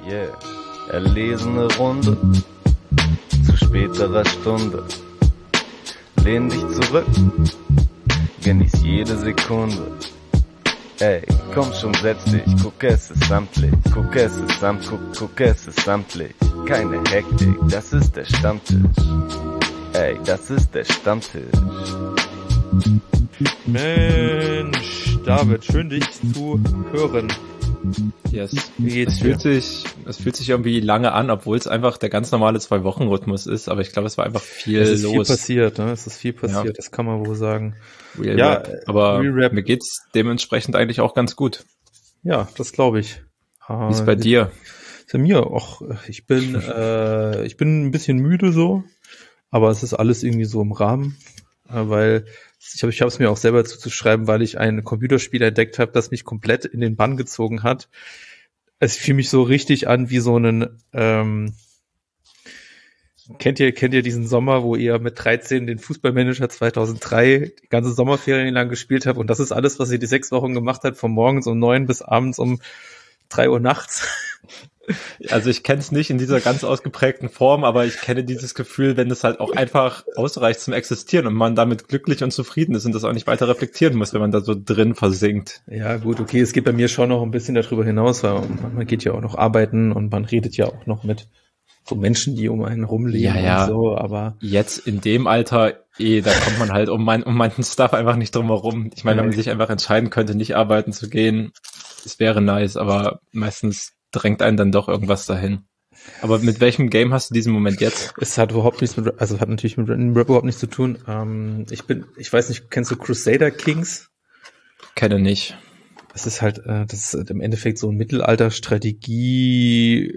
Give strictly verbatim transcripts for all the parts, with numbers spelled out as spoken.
Yeah, erlesene Runde zu späterer Stunde. Lehn dich zurück, genieß jede Sekunde. Ey, komm schon, setz dich, guck, es ist samtlich, guck, es ist samt, guck, guck, es ist samtlich. Keine Hektik, das ist der Stammtisch. Ey, das ist der Stammtisch. Mensch, David, schön dich zu hören. Yes. Wie geht's es fühlt sich, es fühlt sich irgendwie lange an, obwohl es einfach der ganz normale Zwei-Wochen-Rhythmus ist, aber ich glaube, es war einfach viel los. Es ist los. viel passiert, ne? Es ist viel passiert, ja. Das kann man wohl sagen. Real ja, Rap. Aber Real mir geht's dementsprechend eigentlich auch ganz gut. Ja, das glaube ich. Wie ist bei ich, dir? Bei mir auch. Ich bin, äh, ich bin ein bisschen müde so, aber es ist alles irgendwie so im Rahmen, weil ich habe ich habe es mir auch selber zuzuschreiben, weil ich ein Computerspiel entdeckt habe, das mich komplett in den Bann gezogen hat. Es fühlt mich so richtig an wie so einen, ähm, kennt ihr kennt ihr diesen Sommer, wo ihr mit dreizehn den Fußballmanager zweitausenddrei die ganze Sommerferien lang gespielt habt und das ist alles, was ihr die sechs Wochen gemacht habt, von morgens um neun bis abends um drei Uhr nachts. Also ich kenne es nicht in dieser ganz ausgeprägten Form, aber ich kenne dieses Gefühl, wenn es halt auch einfach ausreicht zum Existieren und man damit glücklich und zufrieden ist und das auch nicht weiter reflektieren muss, wenn man da so drin versinkt. Ja gut, okay, es geht bei mir schon noch ein bisschen darüber hinaus, weil man geht ja auch noch arbeiten und man redet ja auch noch mit so Menschen, die um einen rumleben ja, ja. und so, aber jetzt in dem Alter, eh, da kommt man halt um, mein, um manchen Stuff einfach nicht drum herum. Ich meine, wenn man sich einfach entscheiden könnte, nicht arbeiten zu gehen, es wäre nice, aber meistens drängt einen dann doch irgendwas dahin. Aber mit welchem Game hast du diesen Moment jetzt? Es hat überhaupt nichts mit, also hat natürlich mit Rap überhaupt nichts zu tun. Ähm, ich bin, ich weiß nicht, kennst du Crusader Kings? Kenne nicht. Das ist halt, äh, das ist im Endeffekt so ein Mittelalter-Strategie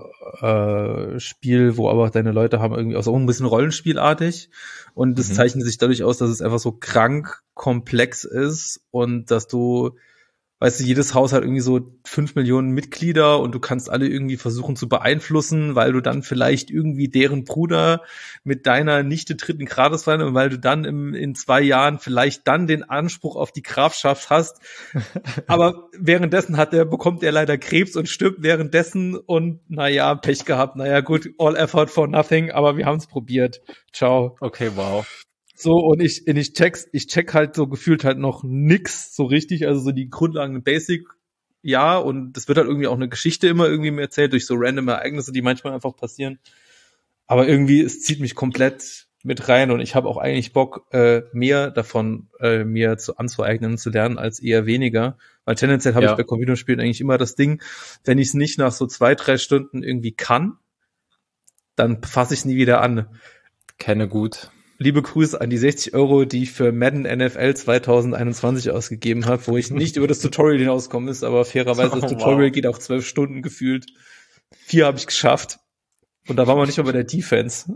äh, Spiel, wo aber deine Leute haben irgendwie auch so ein bisschen rollenspielartig und das mhm. zeichnet sich dadurch aus, dass es einfach so krank komplex ist und dass du weißt du, jedes Haus hat irgendwie so fünf Millionen Mitglieder und du kannst alle irgendwie versuchen zu beeinflussen, weil du dann vielleicht irgendwie deren Bruder mit deiner Nichte dritten Grades sein und weil du dann im, in zwei Jahren vielleicht dann den Anspruch auf die Grafschaft hast. Aber währenddessen hat der, bekommt er leider Krebs und stirbt währenddessen und naja, Pech gehabt. Naja, gut, all effort for nothing, aber wir haben es probiert. Ciao. Okay, wow. So, und ich, und ich check's, ich check halt so gefühlt halt noch nix so richtig, also so die Grundlagen Basic, ja, und das wird halt irgendwie auch eine Geschichte immer irgendwie mir erzählt durch so random Ereignisse, die manchmal einfach passieren. Aber irgendwie, es zieht mich komplett mit rein und ich habe auch eigentlich Bock, äh, mehr davon äh, mir zu anzueignen und zu lernen, als eher weniger. Weil tendenziell habe ja. ich bei Computerspielen eigentlich immer das Ding, wenn ich es nicht nach so zwei, drei Stunden irgendwie kann, dann fasse ich es nie wieder an. Kenne gut. Liebe Grüße an die sechzig Euro, die ich für Madden N F L zwanzig einundzwanzig ausgegeben habe, wo ich nicht über das Tutorial hinausgekommen ist, aber fairerweise das oh, Tutorial wow. geht auch zwölf Stunden gefühlt. Vier habe ich geschafft. Und da waren wir nicht mal bei der Defense.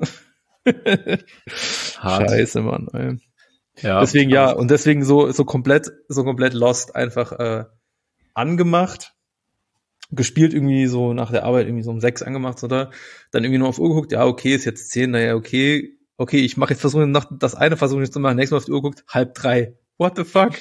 Scheiße, Mann. Ey. Ja, deswegen ja, und deswegen so so komplett so komplett lost einfach äh, angemacht. Gespielt irgendwie so nach der Arbeit irgendwie so um sechs angemacht, oder? Dann irgendwie nur auf Uhr geguckt, ja, okay, ist jetzt zehn, naja, okay. Okay, ich mache jetzt versuche noch das eine versuche ich jetzt zu machen, nächstes Mal auf die Uhr guckt, halb drei. What the fuck?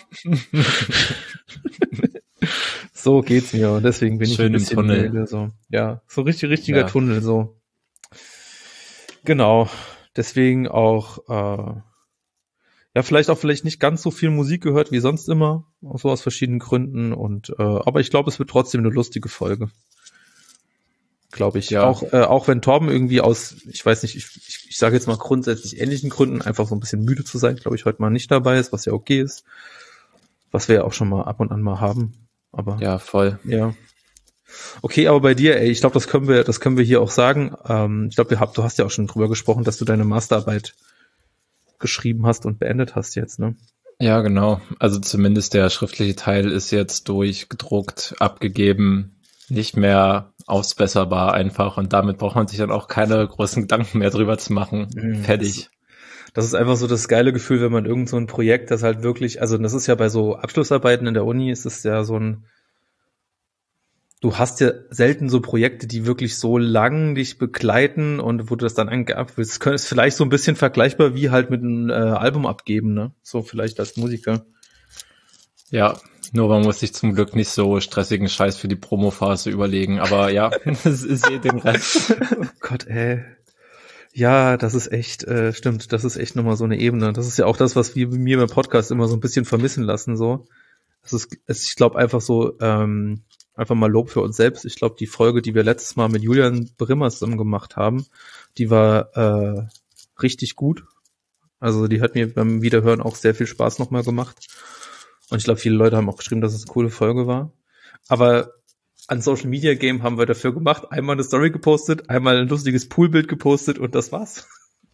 So geht's mir und deswegen bin Schön ich im Tunnel. Müde, so. Ja, so richtig richtiger ja. Tunnel so. Genau, deswegen auch äh, ja, vielleicht auch vielleicht nicht ganz so viel Musik gehört wie sonst immer, so aus verschiedenen Gründen und äh, aber ich glaube, es wird trotzdem eine lustige Folge. Glaube ich. Ja. Auch, äh, auch wenn Torben irgendwie aus, ich weiß nicht, ich, ich, ich sage jetzt mal grundsätzlich ähnlichen Gründen, einfach so ein bisschen müde zu sein, glaube ich, heute mal nicht dabei ist, was ja okay ist. Was wir ja auch schon mal ab und an mal haben. Aber ja, voll. Ja. Okay, aber bei dir, ey, ich glaube, das können wir, das können wir hier auch sagen. Ähm, ich glaube, wir hab, du hast ja auch schon drüber gesprochen, dass du deine Masterarbeit geschrieben hast und beendet hast jetzt, ne? Ja, genau. Also zumindest der schriftliche Teil ist jetzt durchgedruckt, abgegeben, nicht mehr ausbesserbar einfach und damit braucht man sich dann auch keine großen Gedanken mehr drüber zu machen. Mhm. Fertig. Das ist einfach so das geile Gefühl, wenn man irgend so ein Projekt, das halt wirklich, also das ist ja bei so Abschlussarbeiten in der Uni, ist es ja so ein, du hast ja selten so Projekte, die wirklich so lang dich begleiten und wo du das dann eingeab willst. Das ist vielleicht so ein bisschen vergleichbar wie halt mit einem äh, Album abgeben, ne? So vielleicht als Musiker. Ja, Nur man muss sich zum Glück nicht so stressigen Scheiß für die Promophase überlegen. Aber ja, das ist eh den Rest. Oh Gott, ey. Ja, das ist echt, äh, stimmt, das ist echt nochmal so eine Ebene. Das ist ja auch das, was wir mir beim Podcast immer so ein bisschen vermissen lassen, so. Das ist, es, ich glaube einfach so, ähm, einfach mal Lob für uns selbst. Ich glaube, die Folge, die wir letztes Mal mit Julian Brimmer zusammen gemacht haben, die war äh, richtig gut. Also die hat mir beim Wiederhören auch sehr viel Spaß nochmal gemacht. Und ich glaube, viele Leute haben auch geschrieben, dass es eine coole Folge war. Aber an Social Media Game haben wir dafür gemacht, einmal eine Story gepostet, einmal ein lustiges Poolbild gepostet und das war's.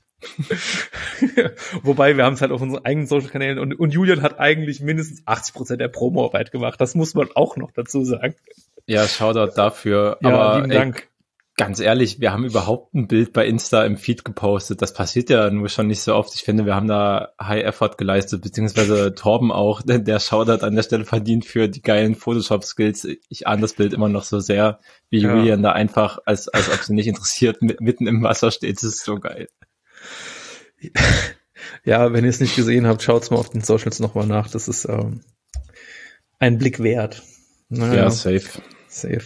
Wobei, wir haben es halt auf unseren eigenen Social Kanälen und, und Julian hat eigentlich mindestens achtzig Prozent der Promo-Arbeit gemacht. Das muss man auch noch dazu sagen. Ja, Shoutout dafür. Ja, aber lieben ey, Dank. Ganz ehrlich, wir haben überhaupt ein Bild bei Insta im Feed gepostet. Das passiert ja nur schon nicht so oft. Ich finde, wir haben da High Effort geleistet, beziehungsweise Torben auch, denn der Shoutout an der Stelle verdient für die geilen Photoshop-Skills. Ich ahne das Bild immer noch so sehr, wie Ja. Julian da einfach, als, als ob sie nicht interessiert, mit, mitten im Wasser steht. Das ist so geil. Ja, wenn ihr es nicht gesehen habt, schaut's mal auf den Socials nochmal nach. Das ist ähm, ein Blick wert. Naja, Ja, safe. safe.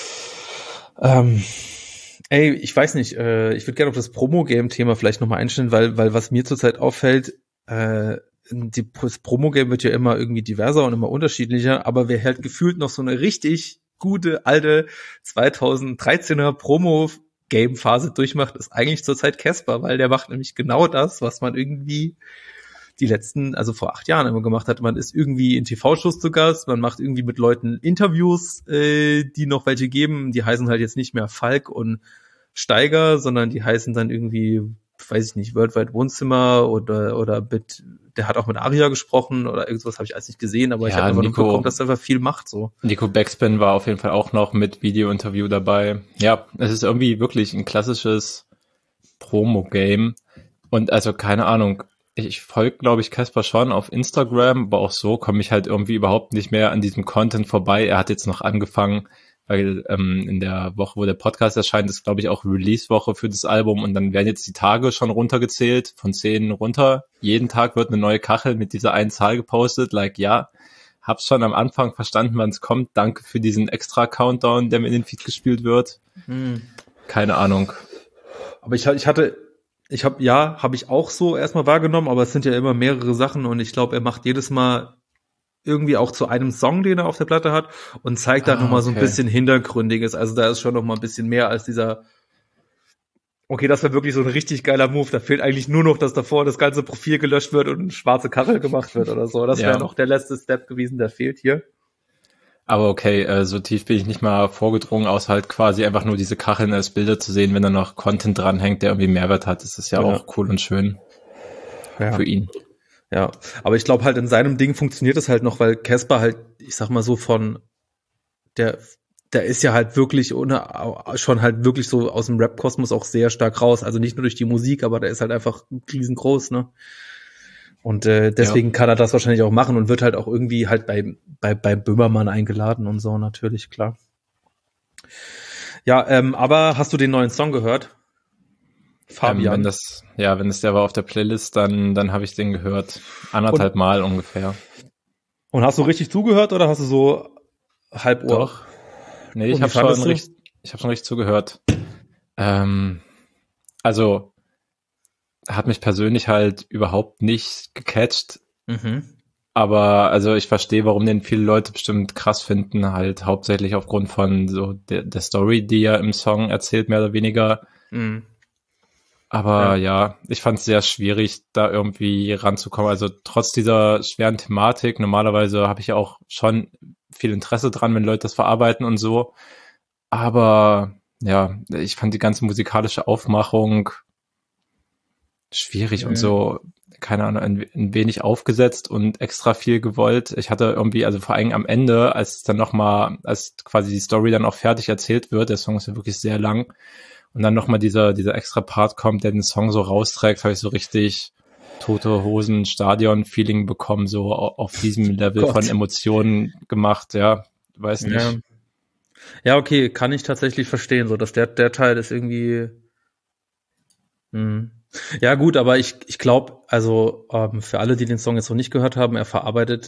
Ähm, ey, ich weiß nicht, äh, ich würde gerne auf das Promo-Game-Thema vielleicht nochmal einstellen, weil, weil was mir zurzeit auffällt, äh, die, das Promo-Game wird ja immer irgendwie diverser und immer unterschiedlicher, aber wer halt gefühlt noch so eine richtig gute, alte zweitausenddreizehner Promo-Game-Phase durchmacht, ist eigentlich zurzeit Casper, weil der macht nämlich genau das, was man irgendwie die letzten, also vor acht Jahren immer gemacht hat. Man ist irgendwie in T V-Shows zu Gast, man macht irgendwie mit Leuten Interviews, äh, die noch welche geben. Die heißen halt jetzt nicht mehr Falk und Steiger, sondern die heißen dann irgendwie, weiß ich nicht, Worldwide Wohnzimmer oder oder mit, der hat auch mit Aria gesprochen oder irgendwas, habe ich alles nicht gesehen, aber ich Ja, habe einfach Nico- mitbekommen, dass er einfach viel macht so. Nico Backspin war auf jeden Fall auch noch mit Video-Interview dabei. Ja, es ist irgendwie wirklich ein klassisches Promo-Game. Und also keine Ahnung, ich, ich folge, glaube ich, Casper schon auf Instagram, aber auch so komme ich halt irgendwie überhaupt nicht mehr an diesem Content vorbei. Er hat jetzt noch angefangen, weil ähm, in der Woche, wo der Podcast erscheint, ist, glaube ich, auch Release-Woche für das Album und dann werden jetzt die Tage schon runtergezählt, von zehn runter. Jeden Tag wird eine neue Kachel mit dieser einen Zahl gepostet, like, ja, hab's schon am Anfang verstanden, wann es kommt. Danke für diesen extra Countdown, der mir in den Feed gespielt wird. Hm. Keine Ahnung. Aber ich, ich hatte, ich habe, ja, habe ich auch so erstmal wahrgenommen, aber es sind ja immer mehrere Sachen und ich glaube, er macht jedes Mal irgendwie auch zu einem Song, den er auf der Platte hat und zeigt da Ah, nochmal so ein okay. bisschen Hintergründiges. Also da ist schon nochmal ein bisschen mehr als dieser, okay, das wäre wirklich so ein richtig geiler Move. Da fehlt eigentlich nur noch, dass davor das ganze Profil gelöscht wird und eine schwarze Kachel gemacht wird oder so. Das Ja. wäre noch der letzte Step gewesen, der fehlt hier. Aber okay, äh, so tief bin ich nicht mal vorgedrungen, außer halt quasi einfach nur diese Kacheln als Bilder zu sehen, wenn da noch Content dranhängt, der irgendwie Mehrwert hat. Das ist ja, Ja. auch cool und schön Ja. für ihn. Ja, aber ich glaube halt in seinem Ding funktioniert es halt noch, weil Casper halt, ich sag mal so von, der, der ist ja halt wirklich ohne, schon halt wirklich so aus dem Rap-Kosmos auch sehr stark raus. Also nicht nur durch die Musik, aber der ist halt einfach riesengroß, ne? Und äh, deswegen Ja. kann er das wahrscheinlich auch machen und wird halt auch irgendwie halt bei, bei, bei Böhmermann eingeladen und so, natürlich, klar. Ja, ähm, aber hast du den neuen Song gehört? Fabian. Ähm, wenn das, ja, wenn das der war auf der Playlist, dann, dann habe ich den gehört. Anderthalb Mal ungefähr. Und hast du richtig zugehört oder hast du so halb Ohr? Doch. Nee, Und ich wie habe schon fandest du? richtig, ich habe schon richtig zugehört. Ähm, also hat mich persönlich halt überhaupt nicht gecatcht, Mhm. aber also ich verstehe, warum den viele Leute bestimmt krass finden, halt hauptsächlich aufgrund von so der, der Story, die er im Song erzählt, mehr oder weniger. Mhm. Aber ja, ich fand es sehr schwierig, da irgendwie ranzukommen. Also trotz dieser schweren Thematik, normalerweise habe ich ja auch schon viel Interesse dran, wenn Leute das verarbeiten und so. Aber ja, ich fand die ganze musikalische Aufmachung schwierig Mhm. und so, keine Ahnung, ein, ein wenig aufgesetzt und extra viel gewollt. Ich hatte irgendwie, also vor allem am Ende, als es dann nochmal, als quasi die Story dann auch fertig erzählt wird, der Song ist ja wirklich sehr lang, und dann nochmal dieser, dieser extra Part kommt, der den Song so rausträgt, habe ich so richtig Tote Hosen Stadion-Feeling bekommen, so au- auf diesem Level Gott. von Emotionen gemacht, ja, weiß nicht. Ja. Ja, okay, kann ich tatsächlich verstehen, so dass der der Teil ist irgendwie. Hm. Ja gut, aber ich ich glaube, also ähm, für alle, die den Song jetzt noch nicht gehört haben, er verarbeitet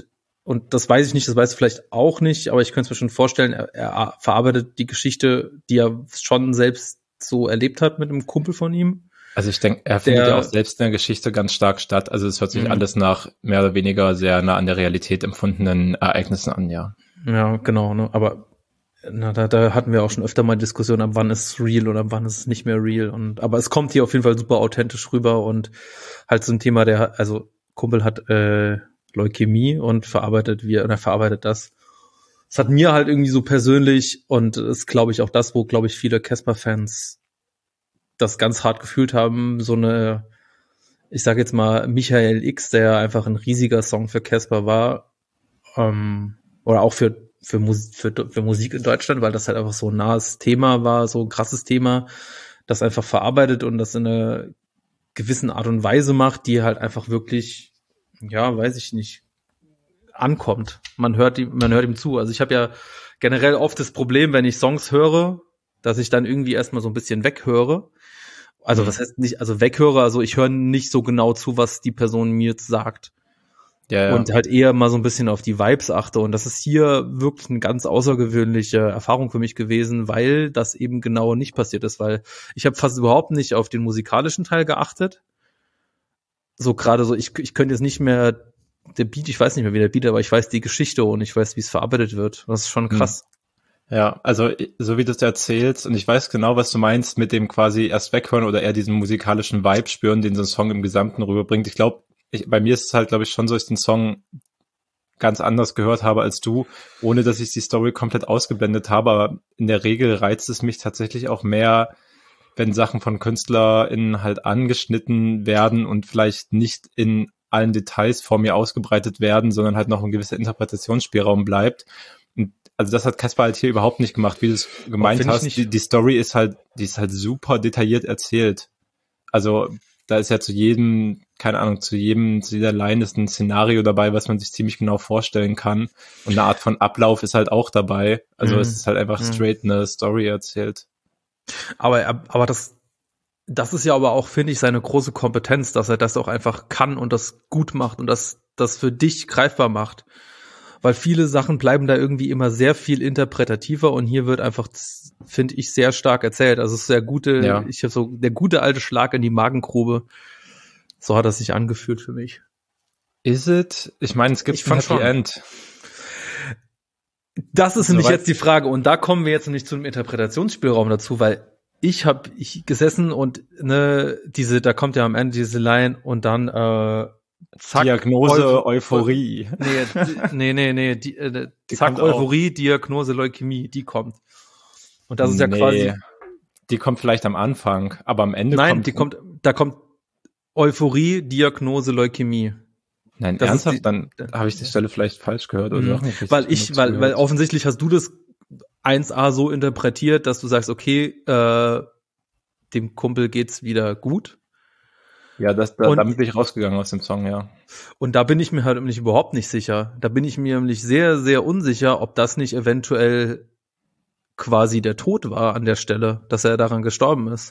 und das weiß ich nicht, das weißt du vielleicht auch nicht, aber ich könnte es mir schon vorstellen, er, er verarbeitet die Geschichte, die er schon selbst so erlebt hat mit einem Kumpel von ihm. Also ich denke, er findet ja auch selbst in der Geschichte ganz stark statt. Also es hört sich mhm. alles nach mehr oder weniger sehr nah an der Realität empfundenen Ereignissen an, ja. Ja, genau, ne? Aber na, da, da hatten wir auch schon öfter mal Diskussionen, ab wann ist es real und ab wann ist es nicht mehr real. Und aber es kommt hier auf jeden Fall super authentisch rüber und halt so ein Thema, der, also Kumpel hat äh, Leukämie und verarbeitet wir oder verarbeitet das. Es hat mir halt irgendwie so persönlich und ist, glaube ich, auch das, wo, glaube ich, viele Casper-Fans das ganz hart gefühlt haben, so eine, ich sage jetzt mal, Michael X, der einfach ein riesiger Song für Casper war, ähm, oder auch für für, Mus- für für Musik in Deutschland, weil das halt einfach so ein nahes Thema war, so ein krasses Thema, das einfach verarbeitet und das in einer gewissen Art und Weise macht, die halt einfach wirklich, ja, weiß ich nicht, ankommt. Man hört ihm, man hört ihm zu. Also ich habe ja generell oft das Problem, wenn ich Songs höre, dass ich dann irgendwie erstmal so ein bisschen weghöre. Also was heißt nicht, also weghöre, also ich höre nicht so genau zu, was die Person mir sagt. Ja, ja. Und halt eher mal so ein bisschen auf die Vibes achte. Und das ist hier wirklich eine ganz außergewöhnliche Erfahrung für mich gewesen, weil das eben genau nicht passiert ist, weil ich habe fast überhaupt nicht auf den musikalischen Teil geachtet. So gerade so, ich, ich könnte jetzt nicht mehr, der Beat, ich weiß nicht mehr, wie der Beat, aber ich weiß die Geschichte und ich weiß, wie es verarbeitet wird. Das ist schon krass. Hm. Ja, also so wie du es erzählst, und ich weiß genau, was du meinst mit dem quasi erst weghören oder eher diesen musikalischen Vibe spüren, den so ein Song im Gesamten rüberbringt. Ich glaube, ich, bei mir ist es halt, glaube ich, schon so, dass ich den Song ganz anders gehört habe als du, ohne dass ich die Story komplett ausgeblendet habe, aber in der Regel reizt es mich tatsächlich auch mehr, wenn Sachen von KünstlerInnen halt angeschnitten werden und vielleicht nicht in allen Details vor mir ausgebreitet werden, sondern halt noch ein gewisser Interpretationsspielraum bleibt. Und also das hat Casper halt hier überhaupt nicht gemacht, wie du es gemeint hast. Die, die Story ist halt, die ist halt super detailliert erzählt. Also da ist ja zu jedem, keine Ahnung, zu jedem, zu jeder Line ist ein Szenario dabei, was man sich ziemlich genau vorstellen kann. Und eine Art von Ablauf ist halt auch dabei. Also mhm. es ist halt einfach straight eine Story erzählt. Aber, aber das, das ist ja aber auch, finde ich, seine große Kompetenz, dass er das auch einfach kann und das gut macht und das, das für dich greifbar macht. Weil viele Sachen bleiben da irgendwie immer sehr viel interpretativer und hier wird einfach, finde ich, sehr stark erzählt. Also es ist sehr gute, ja. ich habe so der gute alte Schlag in die Magengrube. So hat das sich angefühlt für mich. Is it? Ich meine, es gibt ich ein Happy schon. End. Das ist so nämlich jetzt die Frage und da kommen wir jetzt nämlich zu einem Interpretationsspielraum dazu, weil ich habe ich gesessen und ne diese, da kommt ja am Ende diese Line und dann äh, zack, Diagnose Euph- Euphorie. Nee, nee, nee, nee, die, äh, zack, Euphorie, auch. Diagnose Leukämie, die kommt. Und das ist ja nee, quasi. Die kommt vielleicht am Anfang, aber am Ende Nein, kommt. die kommt, da kommt Euphorie, Diagnose Leukämie. Nein, das ernsthaft? Die, dann habe ich die Stelle vielleicht falsch gehört oder mhm. Weil ich, weil, weil offensichtlich hast du das eins a so interpretiert, dass du sagst, okay, äh, dem Kumpel geht's wieder gut. Ja, das, da, und, damit bin ich rausgegangen aus dem Song, ja. Und da bin ich mir halt nämlich überhaupt nicht sicher. Da bin ich mir nämlich sehr, sehr unsicher, ob das nicht eventuell quasi der Tod war an der Stelle, dass er daran gestorben ist.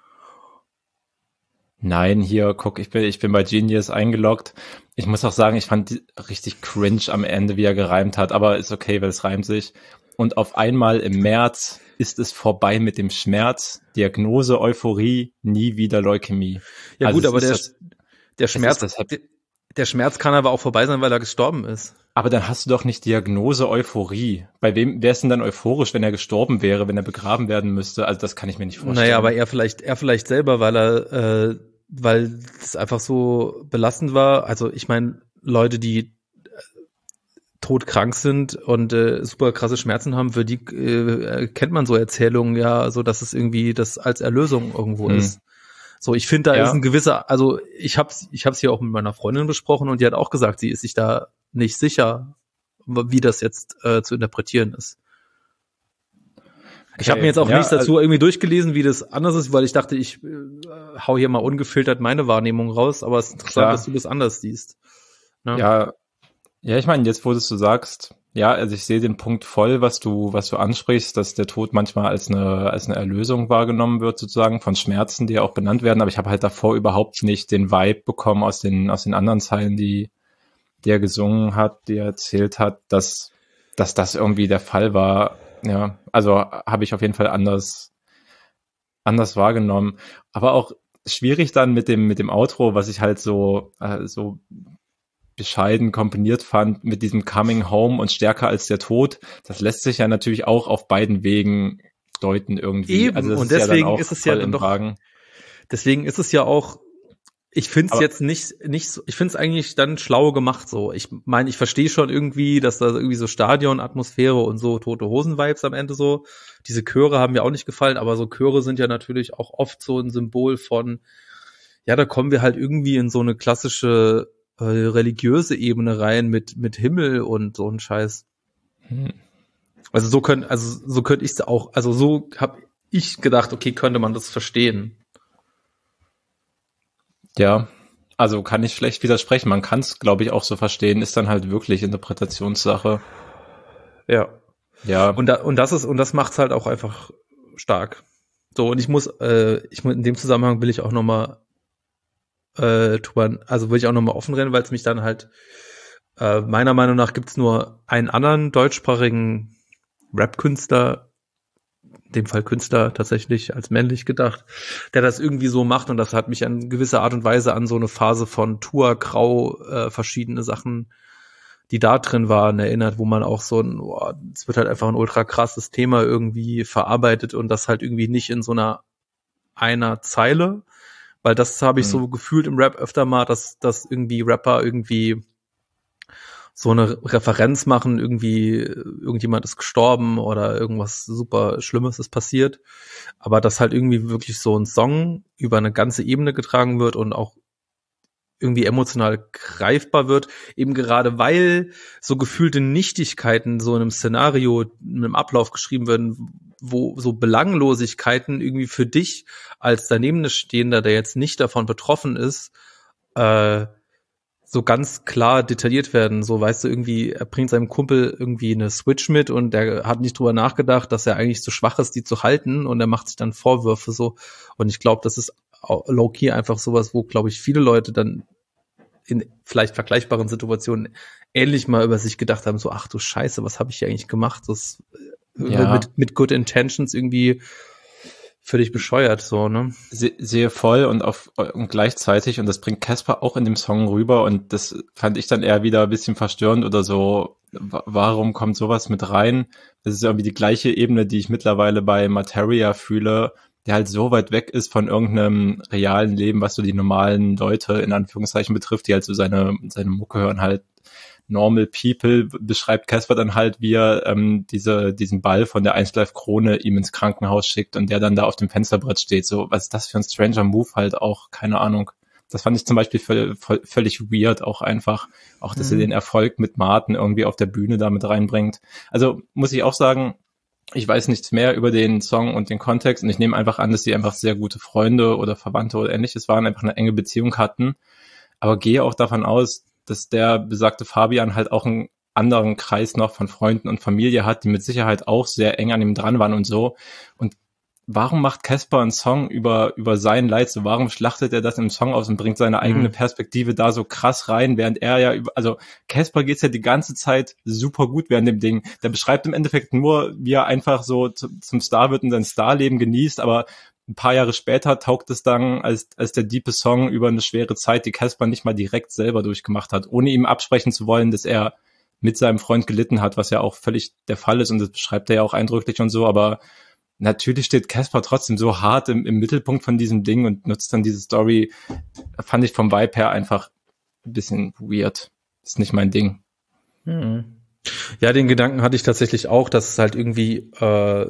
Nein, hier, guck, ich bin, ich bin bei Genius eingeloggt. Ich muss auch sagen, ich fand die richtig cringe am Ende, wie er gereimt hat, aber ist okay, weil es reimt sich. Und auf einmal im März ist es vorbei mit dem Schmerz, Diagnose, Euphorie, nie wieder Leukämie. Ja also gut, aber der, das, der Schmerz, das der, der Schmerz kann aber auch vorbei sein, weil er gestorben ist. Aber dann hast du doch nicht Diagnose, Euphorie. Bei wem, wer ist denn dann euphorisch, wenn er gestorben wäre, wenn er begraben werden müsste? Also das kann ich mir nicht vorstellen. Naja, aber er vielleicht, er vielleicht selber, weil er, äh, weil es einfach so belastend war. Also ich meine, Leute, die todkrank sind und äh, super krasse Schmerzen haben, für die äh, kennt man so Erzählungen ja, so dass es irgendwie das als Erlösung irgendwo hm. ist. So, ich finde, da ja. ist ein gewisser, also ich hab's, ich hab's hier auch mit meiner Freundin besprochen und die hat auch gesagt, sie ist sich da nicht sicher, wie das jetzt äh, zu interpretieren ist. Ich okay. habe mir jetzt auch ja, nichts dazu also, irgendwie durchgelesen, wie das anders ist, weil ich dachte, ich äh, hau hier mal ungefiltert meine Wahrnehmung raus, aber es ist interessant, klar. dass du das anders siehst. Ne? Ja, ja, ich meine, jetzt wo du sagst, ja, also ich sehe den Punkt voll, was du, was du ansprichst, dass der Tod manchmal als eine, als eine Erlösung wahrgenommen wird, sozusagen, von Schmerzen, die ja auch benannt werden, aber ich habe halt davor überhaupt nicht den Vibe bekommen aus den, aus den anderen Zeilen, die, die er gesungen hat, die er erzählt hat, dass, dass das irgendwie der Fall war. Ja, also habe ich auf jeden Fall anders, anders wahrgenommen. Aber auch schwierig dann mit dem, mit dem Outro, was ich halt so, äh, so bescheiden komponiert fand, mit diesem Coming Home und stärker als der Tod. Das lässt sich ja natürlich auch auf beiden Wegen deuten irgendwie. Eben, also das und ist deswegen ja dann auch ist es ja voll dann im doch, Wagen. deswegen ist es ja auch, ich finde es Aber- jetzt nicht, nicht so, ich finde es eigentlich dann schlau gemacht so. Ich meine, ich verstehe schon irgendwie, dass da irgendwie so Stadionatmosphäre und so Tote Hosen-Vibes am Ende so. Diese Chöre haben mir auch nicht gefallen, aber so Chöre sind ja natürlich auch oft so ein Symbol von, ja, da kommen wir halt irgendwie in so eine klassische äh, religiöse Ebene rein mit mit Himmel und so ein Scheiß. Hm. Also so können, also so könnte ich es auch, also so habe ich gedacht, okay, könnte man das verstehen. Ja, also kann ich schlecht widersprechen. Man kann es, glaube ich, auch so verstehen, ist dann halt wirklich Interpretationssache. Ja. Ja, Und da, und das ist, und das macht's halt auch einfach stark. So, und ich muss, äh, ich muss in dem Zusammenhang will ich auch nochmal, äh, drüber, also will ich auch nochmal offen rennen, weil es mich dann halt, äh, meiner Meinung nach gibt's nur einen anderen deutschsprachigen Rap-Künstler, in dem Fall Künstler tatsächlich als männlich gedacht, der das irgendwie so macht, und das hat mich an gewisse Art und Weise an so eine Phase von Tour, Grau, äh, verschiedene Sachen, die da drin waren, erinnert, wo man auch so ein, boah, es wird halt einfach ein ultra krasses Thema irgendwie verarbeitet und das halt irgendwie nicht in so einer einer Zeile, weil das habe ich Mhm. so gefühlt im Rap öfter mal, dass, dass irgendwie Rapper irgendwie so eine Referenz machen, irgendwie irgendjemand ist gestorben oder irgendwas super Schlimmes ist passiert, aber dass halt irgendwie wirklich so ein Song über eine ganze Ebene getragen wird und auch irgendwie emotional greifbar wird, eben gerade weil so gefühlte Nichtigkeiten so in einem Szenario, in einem Ablauf geschrieben werden, wo so Belanglosigkeiten irgendwie für dich als Danebenstehender, der jetzt nicht davon betroffen ist, äh, so ganz klar detailliert werden. So, weißt du, irgendwie, er bringt seinem Kumpel irgendwie eine Switch mit und der hat nicht drüber nachgedacht, dass er eigentlich zu schwach ist, die zu halten, und er macht sich dann Vorwürfe so. Und ich glaube, das ist low-key einfach sowas, wo, glaube ich, viele Leute dann in vielleicht vergleichbaren Situationen ähnlich mal über sich gedacht haben, so, ach du Scheiße, was habe ich hier eigentlich gemacht? Das Ja. mit, mit Good Intentions irgendwie völlig bescheuert, so, ne? Se sehe voll und auf und gleichzeitig, und das bringt Casper auch in dem Song rüber, und das fand ich dann eher wieder ein bisschen verstörend oder so, w warum kommt sowas mit rein? Das ist irgendwie die gleiche Ebene, die ich mittlerweile bei Materia fühle, der halt so weit weg ist von irgendeinem realen Leben, was so die normalen Leute in Anführungszeichen betrifft, die halt so seine, seine Mucke hören, halt Normal People, beschreibt Casper dann halt, wie er ähm, diese, diesen Ball von der eins Live Krone ihm ins Krankenhaus schickt und der dann da auf dem Fensterbrett steht. So, was ist das für ein stranger Move halt auch? Keine Ahnung. Das fand ich zum Beispiel völ völ völlig weird auch einfach. Auch, dass Mhm. er den Erfolg mit Martin irgendwie auf der Bühne damit reinbringt. Also muss ich auch sagen, ich weiß nichts mehr über den Song und den Kontext, und ich nehme einfach an, dass sie einfach sehr gute Freunde oder Verwandte oder ähnliches waren, einfach eine enge Beziehung hatten. Aber gehe auch davon aus, dass der besagte Fabian halt auch einen anderen Kreis noch von Freunden und Familie hat, die mit Sicherheit auch sehr eng an ihm dran waren und so. Und warum macht Casper einen Song über über sein Leid so? Warum schlachtet er das im Song aus und bringt seine eigene Mhm. Perspektive da so krass rein, während er ja über, also Casper geht's ja die ganze Zeit super gut während dem Ding. Der beschreibt im Endeffekt nur, wie er einfach so zu, zum Star wird und sein Starleben genießt, aber ein paar Jahre später taugt es dann als, als der diepe Song über eine schwere Zeit, die Casper nicht mal direkt selber durchgemacht hat, ohne ihm absprechen zu wollen, dass er mit seinem Freund gelitten hat, was ja auch völlig der Fall ist, und das beschreibt er ja auch eindrücklich und so, aber natürlich steht Casper trotzdem so hart im, im Mittelpunkt von diesem Ding und nutzt dann diese Story, fand ich vom Vibe her einfach ein bisschen weird. Ist nicht mein Ding. Mhm. Ja, den Gedanken hatte ich tatsächlich auch, dass es halt irgendwie, äh,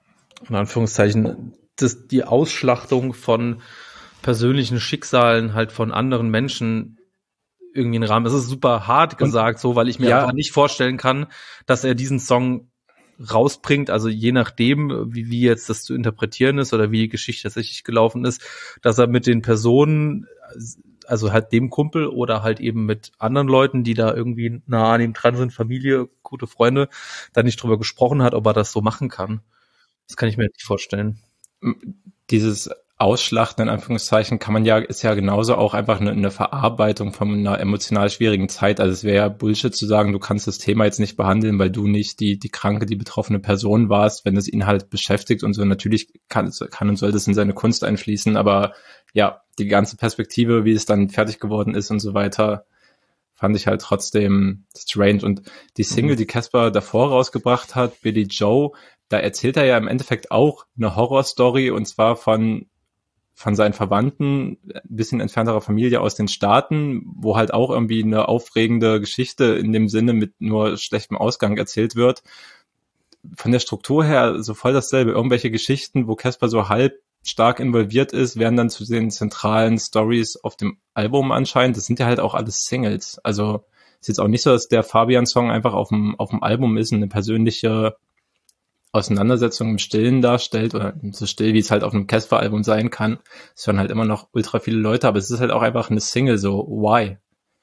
in Anführungszeichen, das, die Ausschlachtung von persönlichen Schicksalen halt von anderen Menschen irgendwie einen Rahmen. Es ist super hart gesagt, so, weil ich mir ja. einfach nicht vorstellen kann, dass er diesen Song rausbringt, also je nachdem, wie, wie jetzt das zu interpretieren ist oder wie die Geschichte tatsächlich gelaufen ist, dass er mit den Personen, also halt dem Kumpel oder halt eben mit anderen Leuten, die da irgendwie nah an ihm dran sind, Familie, gute Freunde, da nicht drüber gesprochen hat, ob er das so machen kann. Das kann ich mir nicht vorstellen. Dieses Ausschlachten, in Anführungszeichen, kann man ja, ist ja genauso auch einfach eine, eine Verarbeitung von einer emotional schwierigen Zeit. Also es wäre ja Bullshit zu sagen, du kannst das Thema jetzt nicht behandeln, weil du nicht die, die kranke, die betroffene Person warst, wenn es ihn halt beschäftigt und so. Natürlich kann, kann und soll das in seine Kunst einfließen, aber ja, die ganze Perspektive, wie es dann fertig geworden ist und so weiter, fand ich halt trotzdem strange. Und die Single, die Caspar davor rausgebracht hat, Billy Joe, da erzählt er ja im Endeffekt auch eine Horrorstory, und zwar von von seinen Verwandten, ein bisschen entfernterer Familie aus den Staaten, wo halt auch irgendwie eine aufregende Geschichte in dem Sinne mit nur schlechtem Ausgang erzählt wird. Von der Struktur her so voll dasselbe. Irgendwelche Geschichten, wo Caspar so halb stark involviert ist, werden dann zu den zentralen Stories auf dem Album anscheinend. Das sind ja halt auch alles Singles. Also ist jetzt auch nicht so, dass der Fabian-Song einfach auf dem, auf dem Album ist und eine persönliche Auseinandersetzung im Stillen darstellt, oder so still, wie es halt auf einem Caspar-Album sein kann. Es hören halt immer noch ultra viele Leute, aber es ist halt auch einfach eine Single, so why?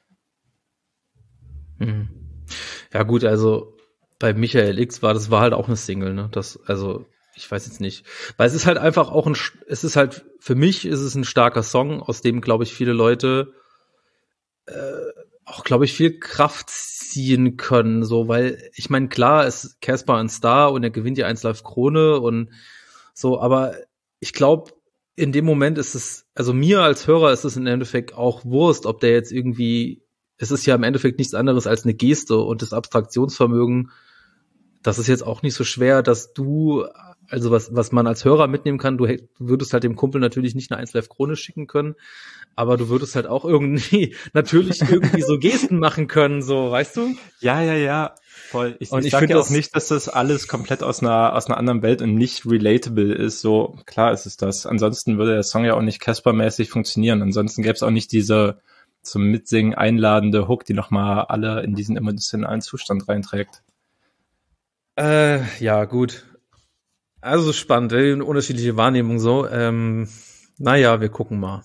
Hm. Ja gut, also bei Michael X war das war halt auch eine Single, ne? Das, also ich weiß jetzt nicht, weil es ist halt einfach auch ein, es ist halt, für mich ist es ein starker Song, aus dem, glaube ich, viele Leute äh, auch, glaube ich, viel Kraft ziehen können, so, weil ich meine, klar ist Caspar ein Star und er gewinnt die eins Live Krone und so, aber ich glaube, in dem Moment ist es, also mir als Hörer ist es im Endeffekt auch Wurst, ob der jetzt irgendwie, es ist ja im Endeffekt nichts anderes als eine Geste, und das Abstraktionsvermögen, das ist jetzt auch nicht so schwer, dass du, also was was man als Hörer mitnehmen kann, du, du würdest halt dem Kumpel natürlich nicht eine eins Live Krone schicken können, aber du würdest halt auch irgendwie natürlich irgendwie so Gesten machen können, so, weißt du? Ja, ja, ja, voll. Ich, und ich, ich sage ja das auch nicht, dass das alles komplett aus einer aus einer anderen Welt und nicht relatable ist. So, klar ist es das. Ansonsten würde der Song ja auch nicht Caspar-mäßig funktionieren. Ansonsten gäbe es auch nicht diese zum Mitsingen einladende Hook, die nochmal alle in diesen emotionalen Zustand reinträgt. Äh, ja, gut. Also spannend, eine unterschiedliche Wahrnehmung so. Ähm, naja, wir gucken mal.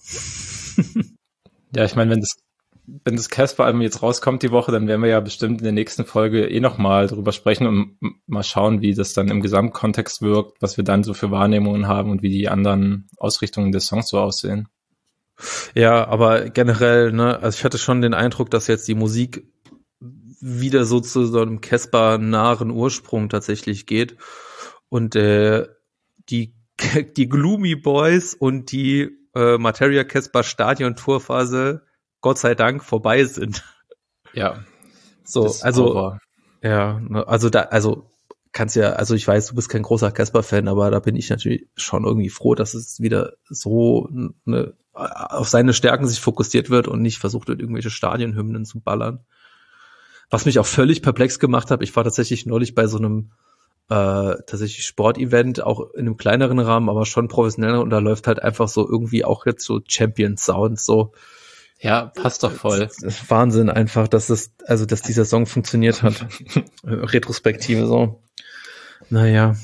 Ja, ich meine, wenn das wenn das Caspar-Album jetzt rauskommt die Woche, dann werden wir ja bestimmt in der nächsten Folge eh nochmal drüber sprechen und mal schauen, wie das dann im Gesamtkontext wirkt, was wir dann so für Wahrnehmungen haben und wie die anderen Ausrichtungen des Songs so aussehen. Ja, aber generell, ne, also ich hatte schon den Eindruck, dass jetzt die Musik wieder so zu so einem Caspar-nahen Ursprung tatsächlich geht. Und äh, die die Gloomy Boys und die äh, Materia Caspar Stadion Tourphase Gott sei Dank vorbei sind. Ja. So, also over. Ja, also da, also kannst ja, also ich weiß, du bist kein großer Caspar-Fan, aber da bin ich natürlich schon irgendwie froh, dass es wieder so ne, auf seine Stärken sich fokussiert wird und nicht versucht wird, irgendwelche Stadionhymnen zu ballern. Was mich auch völlig perplex gemacht hat, ich war tatsächlich neulich bei so einem äh, tatsächlich Sportevent, auch in einem kleineren Rahmen, aber schon professioneller, und da läuft halt einfach so irgendwie auch jetzt so Champion-Sound, so. Ja, passt doch voll. Das ist Wahnsinn einfach, dass es, also dass dieser Song funktioniert hat. Retrospektive so. Naja.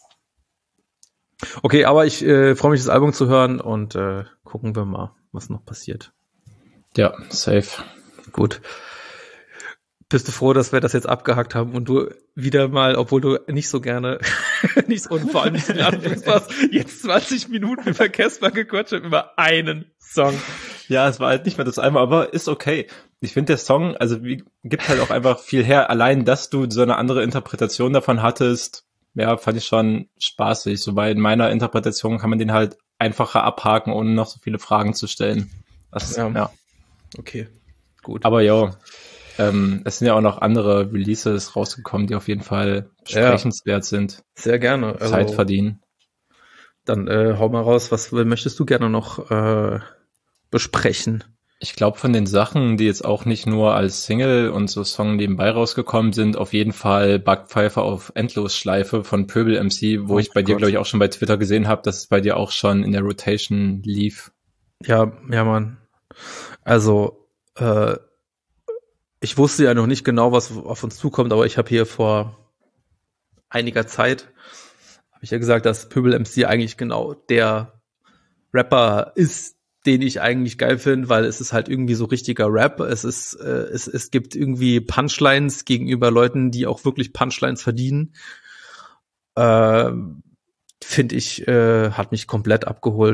Okay, aber ich äh, freue mich, das Album zu hören, und äh, gucken wir mal, was noch passiert. Ja, safe. Gut. Bist du froh, dass wir das jetzt abgehakt haben und du wieder mal, obwohl du nicht so gerne, nicht so, und vor allem nicht so hast, jetzt zwanzig Minuten über Caspar gequatscht hast, über einen Song. Ja, es war halt nicht mehr das einmal, aber ist okay. Ich finde, der Song, also wie, gibt halt auch einfach viel her. Allein, dass du so eine andere Interpretation davon hattest, ja, fand ich schon spaßig. So, weil in meiner Interpretation kann man den halt einfacher abhaken, ohne noch so viele Fragen zu stellen. Das, ja. ja. Okay, gut. Aber ja, ähm, es sind ja auch noch andere Releases rausgekommen, die auf jeden Fall besprechenswert ja. sind. Sehr gerne. Also, Zeit verdienen. Dann äh, hau mal raus, was möchtest du gerne noch äh, besprechen? Ich glaube, von den Sachen, die jetzt auch nicht nur als Single und so Song nebenbei rausgekommen sind, auf jeden Fall Backpfeifer auf Endlosschleife von Pöbel M C, wo oh ich bei Gott. dir, glaube ich, auch schon bei Twitter gesehen habe, dass es bei dir auch schon in der Rotation lief. Ja, ja, Mann. Also, äh, ich wusste ja noch nicht genau, was auf uns zukommt, aber ich habe hier vor einiger Zeit, habe ich ja gesagt, dass Pöbel M C eigentlich genau der Rapper ist, den ich eigentlich geil finde, weil es ist halt irgendwie so richtiger Rap. Es ist, äh, es, es gibt irgendwie Punchlines gegenüber Leuten, die auch wirklich Punchlines verdienen. Äh, finde ich, äh, hat mich komplett abgeholt.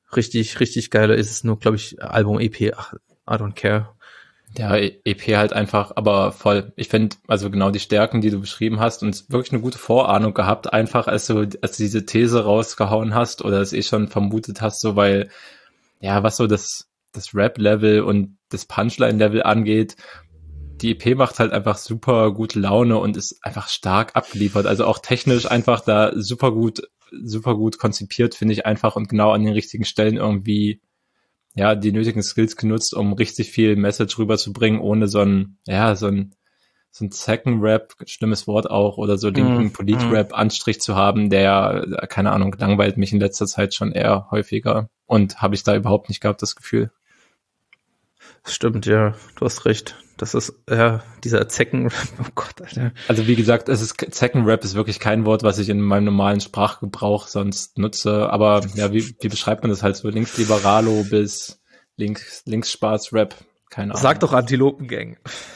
richtig, richtig geile ist es nur, glaube ich, Album E P, ach, I don't care. Ja, E P halt einfach, aber voll. Ich finde, also genau die Stärken, die du beschrieben hast, und wirklich eine gute Vorahnung gehabt, einfach als du, als du diese These rausgehauen hast oder es eh schon vermutet hast, so weil, ja, was so das, das Rap-Level und das Punchline-Level angeht, die E P macht halt einfach super gute Laune und ist einfach stark abgeliefert. Also auch technisch einfach da super gut, super gut konzipiert, finde ich einfach, und genau an den richtigen Stellen irgendwie ja, die nötigen Skills genutzt, um richtig viel Message rüberzubringen, ohne so ein, ja, so ein, so ein Second-Rap, schlimmes Wort auch, oder so linken Mm, Polit-Rap-Anstrich zu haben, der, keine Ahnung, langweilt mich in letzter Zeit schon eher häufiger, und habe ich da überhaupt nicht gehabt, das Gefühl. Stimmt, ja, du hast recht. Das ist, ja, dieser Zecken, oh Gott, Alter. Also wie gesagt, es ist, Second-Rap ist wirklich kein Wort, was ich in meinem normalen Sprachgebrauch sonst nutze, aber ja, wie, wie beschreibt man das halt so? Linksliberalo bis links, Linksschwarz-Rap, keine Ahnung. Sag doch Antilopengang.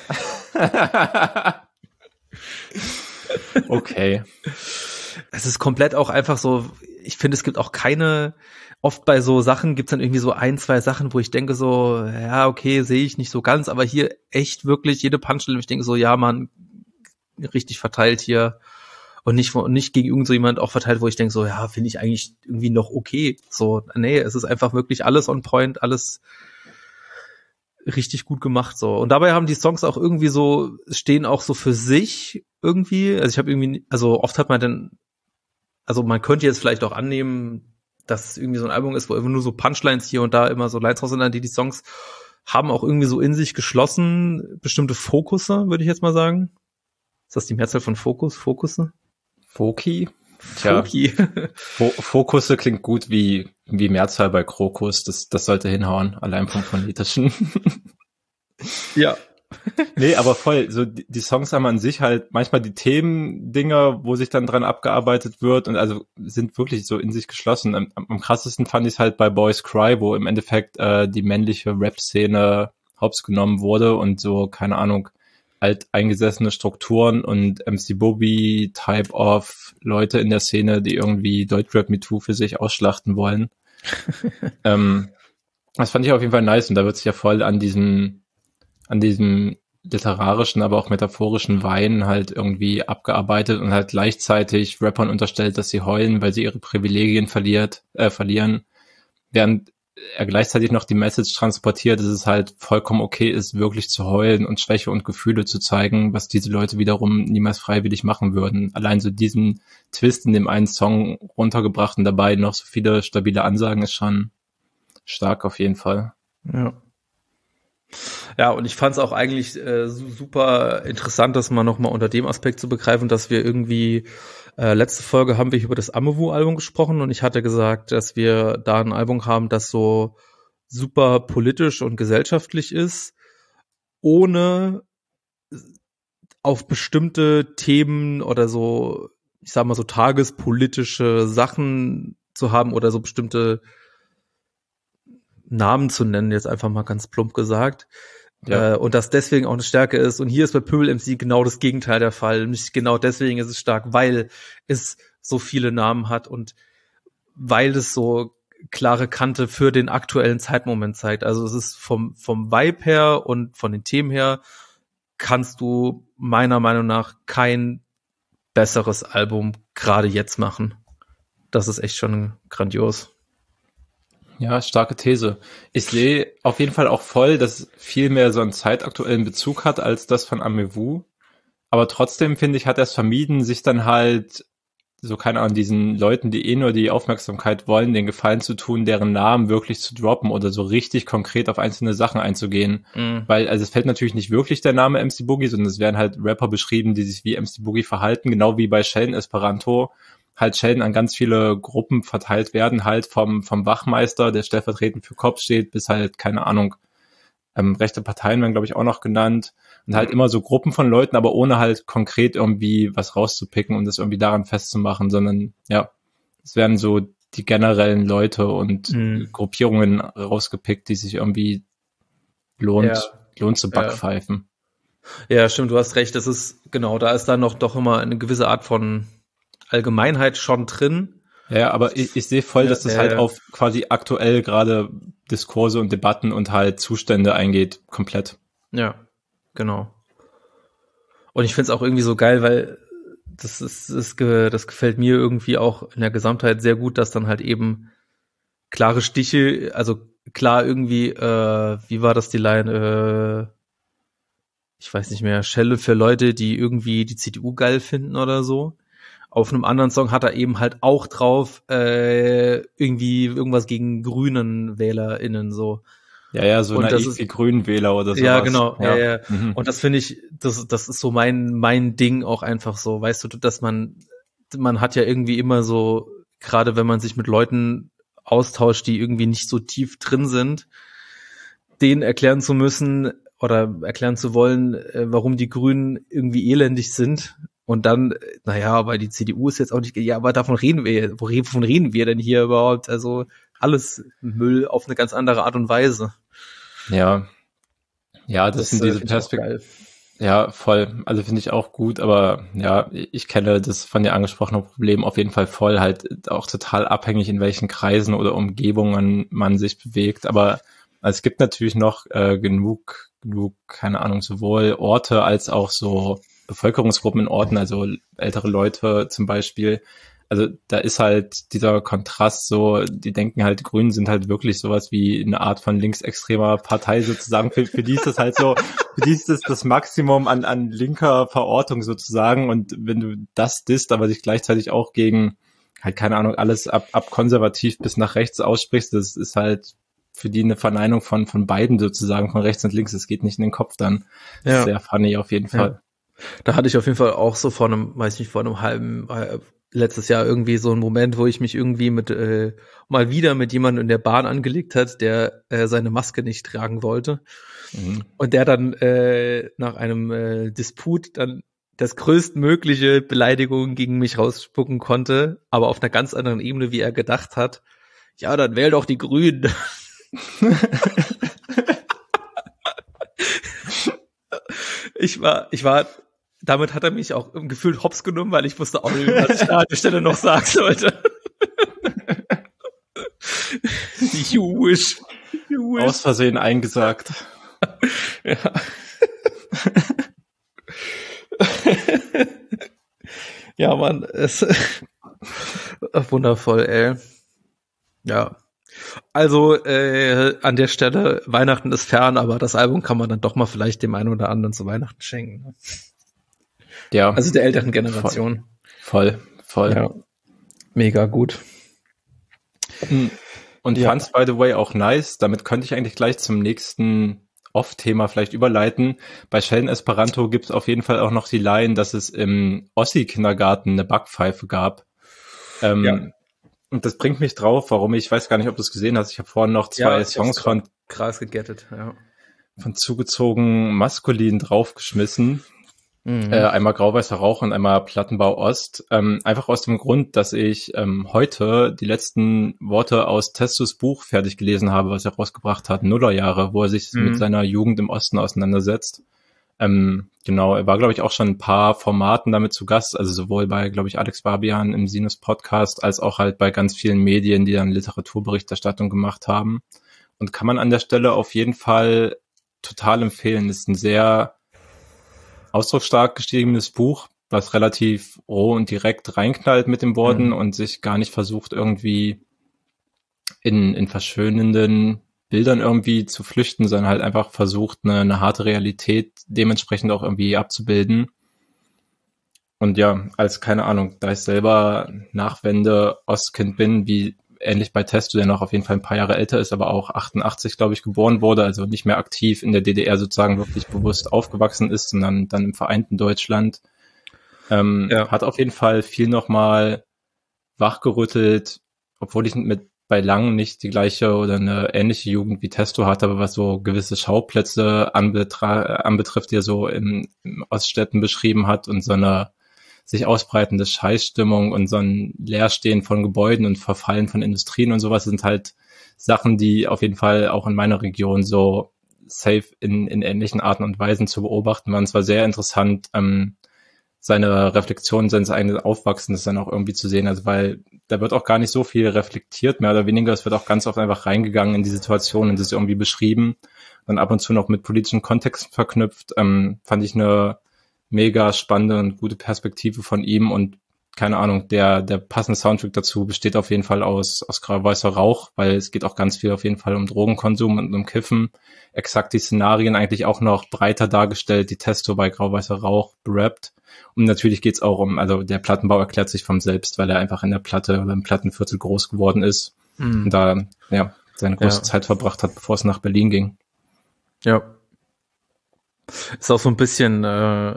Okay. Es ist komplett auch einfach so, ich finde, es gibt auch keine, oft bei so Sachen gibt's dann irgendwie so ein, zwei Sachen, wo ich denke so, ja, okay, sehe ich nicht so ganz, aber hier echt wirklich jede Punchline, ich denke so, ja, man, richtig verteilt hier und nicht, nicht gegen irgend so jemand auch verteilt, wo ich denke so, ja, finde ich eigentlich irgendwie noch okay. So, nee, es ist einfach wirklich alles on point, alles richtig gut gemacht so. Und dabei haben die Songs auch irgendwie so, stehen auch so für sich irgendwie. Also ich habe irgendwie, also oft hat man dann, also man könnte jetzt vielleicht auch annehmen, dass es irgendwie so ein Album ist, wo immer nur so Punchlines hier und da immer so Lines raus sind, die die Songs haben auch irgendwie so in sich geschlossen, bestimmte Fokusse, würde ich jetzt mal sagen. Ist das die Mehrzahl von Fokus? Fokusse? Foki? Tja, Foki. Fo- Fokusse klingt gut wie, wie Mehrzahl bei Krokus. Das, das sollte hinhauen, allein vom Phonetischen. Ja. Nee, aber voll. So die, die Songs haben an sich halt manchmal die Themendinger, wo sich dann dran abgearbeitet wird, und also sind wirklich so in sich geschlossen. Am, am krassesten fand ich es halt bei Boys Cry, wo im Endeffekt äh, die männliche Rap-Szene hops genommen wurde und so, keine Ahnung, alteingesessene Strukturen und M C Bobby Type of Leute in der Szene, die irgendwie Deutschrap Me Too für sich ausschlachten wollen. ähm, das fand ich auf jeden Fall nice, und da wird sich ja voll an diesem an diesem literarischen, aber auch metaphorischen Wein halt irgendwie abgearbeitet und halt gleichzeitig Rappern unterstellt, dass sie heulen, weil sie ihre Privilegien verliert, äh, verlieren, während er gleichzeitig noch die Message transportiert, dass es halt vollkommen okay ist, wirklich zu heulen und Schwäche und Gefühle zu zeigen, was diese Leute wiederum niemals freiwillig machen würden. Allein so diesen Twist in dem einen Song runtergebracht und dabei noch so viele stabile Ansagen ist schon stark auf jeden Fall. Ja. Ja, und ich fand es auch eigentlich äh, super interessant, das mal nochmal unter dem Aspekt zu begreifen, dass wir irgendwie, äh, letzte Folge haben wir über das Amewu-Album gesprochen, und ich hatte gesagt, dass wir da ein Album haben, das so super politisch und gesellschaftlich ist, ohne auf bestimmte Themen oder so, ich sag mal so tagespolitische Sachen zu haben oder so bestimmte Namen zu nennen, jetzt einfach mal ganz plump gesagt. Ja. Äh, und dass deswegen auch eine Stärke ist. Und hier ist bei Pöbel M C genau das Gegenteil der Fall. Nicht genau deswegen ist es stark, weil es so viele Namen hat und weil es so klare Kante für den aktuellen Zeitmoment zeigt. Also es ist vom, vom Vibe her und von den Themen her kannst du meiner Meinung nach kein besseres Album gerade jetzt machen. Das ist echt schon grandios. Ja, starke These. Ich sehe auf jeden Fall auch voll, dass es viel mehr so einen zeitaktuellen Bezug hat als das von Amewu. Aber trotzdem, finde ich, hat er es vermieden, sich dann halt so, keine Ahnung, diesen Leuten, die eh nur die Aufmerksamkeit wollen, den Gefallen zu tun, deren Namen wirklich zu droppen oder so richtig konkret auf einzelne Sachen einzugehen. Mhm. Weil, also es fällt natürlich nicht wirklich der Name M C Boogie, sondern es werden halt Rapper beschrieben, die sich wie M C Boogie verhalten, genau wie bei Sheldon Esperanto halt Sheldon an ganz viele Gruppen verteilt werden, halt vom vom Wachmeister, der stellvertretend für Kopf steht, bis halt, keine Ahnung, ähm, rechte Parteien werden, glaube ich, auch noch genannt. Und halt immer so Gruppen von Leuten, aber ohne halt konkret irgendwie was rauszupicken und das irgendwie daran festzumachen, sondern ja, es werden so die generellen Leute und mhm. Gruppierungen rausgepickt, die sich irgendwie lohnt, ja. lohnt zu backpfeifen. Ja. ja, stimmt, du hast recht, das ist, genau, da ist dann noch doch immer eine gewisse Art von Allgemeinheit schon drin. Ja, aber ich, ich sehe voll, Ja, dass das ja, halt ja. auf quasi aktuell gerade Diskurse und Debatten und halt Zustände eingeht, komplett. Ja, genau. Und ich find's auch irgendwie so geil, weil das ist, das, ge- das gefällt mir irgendwie auch in der Gesamtheit sehr gut, dass dann halt eben klare Stiche, also klar irgendwie, äh, wie war das die Line, äh, ich weiß nicht mehr, Schelle für Leute, die irgendwie die C D U geil finden oder so. Auf einem anderen Song hat er eben halt auch drauf äh, irgendwie irgendwas gegen grünen WählerInnen so. Ja, ja, so Und das naiv ist wie Grünwähler oder sowas. ja genau, ja, ja. Mhm. Und das finde ich, das das ist so mein mein Ding auch einfach so, weißt du, dass man man hat ja irgendwie immer so, gerade wenn man sich mit Leuten austauscht, die irgendwie nicht so tief drin sind, denen erklären zu müssen oder erklären zu wollen, äh, warum die Grünen irgendwie elendig sind. Und dann, äh, naja, aber die C D U ist jetzt auch nicht, ja, aber davon reden wir, wovon reden wir denn hier überhaupt? Also alles Müll auf eine ganz andere Art und Weise. Ja. Ja, das, Das sind äh, diese finde ich auch Perspektiven. geil. Ja, voll. Also finde ich auch gut, aber ja, ich kenne das von dir angesprochene Problem auf jeden Fall voll, halt auch total abhängig, in welchen Kreisen oder Umgebungen man sich bewegt. Aber also es gibt natürlich noch äh, genug, genug, keine Ahnung, sowohl Orte als auch so Bevölkerungsgruppen in Orten, also ältere Leute zum Beispiel. Also da ist halt dieser Kontrast so, die denken halt, die Grünen sind halt wirklich sowas wie eine Art von linksextremer Partei sozusagen. Für, für die ist das halt so, für die ist das das Maximum an, an linker Verortung sozusagen. Und wenn du das disst, aber dich gleichzeitig auch gegen, halt keine Ahnung, alles ab, ab konservativ bis nach rechts aussprichst, das ist halt für die eine Verneinung von, von beiden sozusagen, von rechts und links. Das geht nicht in den Kopf dann. Das Ja. ist sehr funny auf jeden Fall. Ja. Da hatte ich auf jeden Fall auch so vor einem, weiß nicht, vor einem halben, äh, letztes Jahr irgendwie so einen Moment, wo ich mich irgendwie mit äh, mal wieder mit jemandem in der Bahn angelegt hat, der äh, seine Maske nicht tragen wollte. Mhm. Und der dann äh, nach einem äh, Disput dann das größtmögliche Beleidigung gegen mich rausspucken konnte, aber auf einer ganz anderen Ebene, wie er gedacht hat. Ja, dann wähl doch die Grünen. ich war, ich war, damit hat er mich auch gefühlt hops genommen, weil ich wusste auch nicht, was ich da an der Stelle noch sagen sollte. You wish. You wish. Aus Versehen eingesagt. Ja. Ja, Mann, es wundervoll, ey. Ja. Also äh, an der Stelle, Weihnachten ist fern, aber das Album kann man dann doch mal vielleicht dem einen oder anderen zu Weihnachten schenken. Ja. Also der älteren Generation. Voll, voll. Ja. Mega gut. Und Ja. fand's, by the way, auch nice. Damit könnte ich eigentlich gleich zum nächsten Off-Thema vielleicht überleiten. Bei Sheldon Esperanto gibt's auf jeden Fall auch noch die Line, dass es im Ossi-Kindergarten eine Backpfeife gab. Ähm, Ja. Und das bringt mich drauf, warum ich, ich weiß gar nicht, ob du es gesehen hast, ich habe vorhin noch zwei Ja, Songs von, krass gegettet, ja. von zugezogen maskulin draufgeschmissen. Mhm. Äh, einmal Grauweißer Rauch und einmal Plattenbau Ost. Ähm, einfach aus dem Grund, dass ich ähm, heute die letzten Worte aus Testus Buch fertig gelesen habe, was er rausgebracht hat, Nullerjahre, wo er sich Mhm. mit seiner Jugend im Osten auseinandersetzt. Ähm, genau, er war, glaube ich, auch schon ein paar Formaten damit zu Gast, also sowohl bei, glaube ich, Alex Barbian im Sinus Podcast, als auch halt bei ganz vielen Medien, die dann Literaturberichterstattung gemacht haben. Und kann man an der Stelle auf jeden Fall total empfehlen. Ist ein sehr ausdrucksstark geschriebenes Buch, was relativ roh und direkt reinknallt mit den Worten Mhm. und sich gar nicht versucht, irgendwie in, in verschönenden Bildern irgendwie zu flüchten, sondern halt einfach versucht, eine, eine harte Realität dementsprechend auch irgendwie abzubilden. Und ja, als, keine Ahnung, da ich selber Nachwende Ostkind bin, wie ähnlich bei Testo, der noch auf jeden Fall ein paar Jahre älter ist, aber auch achtundachtzig, glaube ich, geboren wurde, also nicht mehr aktiv in der D D R sozusagen wirklich bewusst aufgewachsen ist, sondern dann im vereinten Deutschland. Ähm, Ja. Hat auf jeden Fall viel nochmal wachgerüttelt, obwohl ich mit bei Lang nicht die gleiche oder eine ähnliche Jugend wie Testo hatte, aber was so gewisse Schauplätze anbetra- anbetrifft, die er so im, im Oststädten beschrieben hat und so eine sich ausbreitende Scheißstimmung und so ein Leerstehen von Gebäuden und Verfallen von Industrien und sowas sind halt Sachen, die auf jeden Fall auch in meiner Region so safe in, in ähnlichen Arten und Weisen zu beobachten waren. Es war sehr interessant, ähm, seine Reflexion, seines eigenen Aufwachsens dann auch irgendwie zu sehen. Also weil da wird auch gar nicht so viel reflektiert, mehr oder weniger. Es wird auch ganz oft einfach reingegangen in die Situation und das ist irgendwie beschrieben. Dann ab und zu noch mit politischen Kontexten verknüpft. Ähm, fand ich eine mega spannende und gute Perspektive von ihm und keine Ahnung, der der passende Soundtrack dazu besteht auf jeden Fall aus aus grau-weißer Rauch, weil es geht auch ganz viel auf jeden Fall um Drogenkonsum und um Kiffen. Exakt die Szenarien eigentlich auch noch breiter dargestellt, die Testo bei grau-weißer Rauch berappt. Und natürlich geht's auch um, also der Plattenbau erklärt sich vom selbst, weil er einfach in der Platte oder im Plattenviertel groß geworden ist mhm. und da ja seine große ja. Zeit verbracht hat, bevor es nach Berlin ging. Ja. Ist auch so ein bisschen äh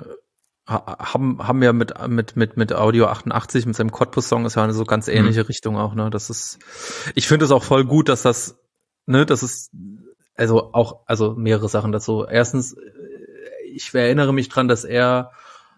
haben haben ja mit mit mit mit Audio achtundachtzig mit seinem Cottbus Song ist ja eine so ganz ähnliche mhm. Richtung auch, ne? Das ist, ich finde es auch voll gut, dass das, ne, das ist also auch also mehrere Sachen dazu. Erstens, ich erinnere mich dran, dass er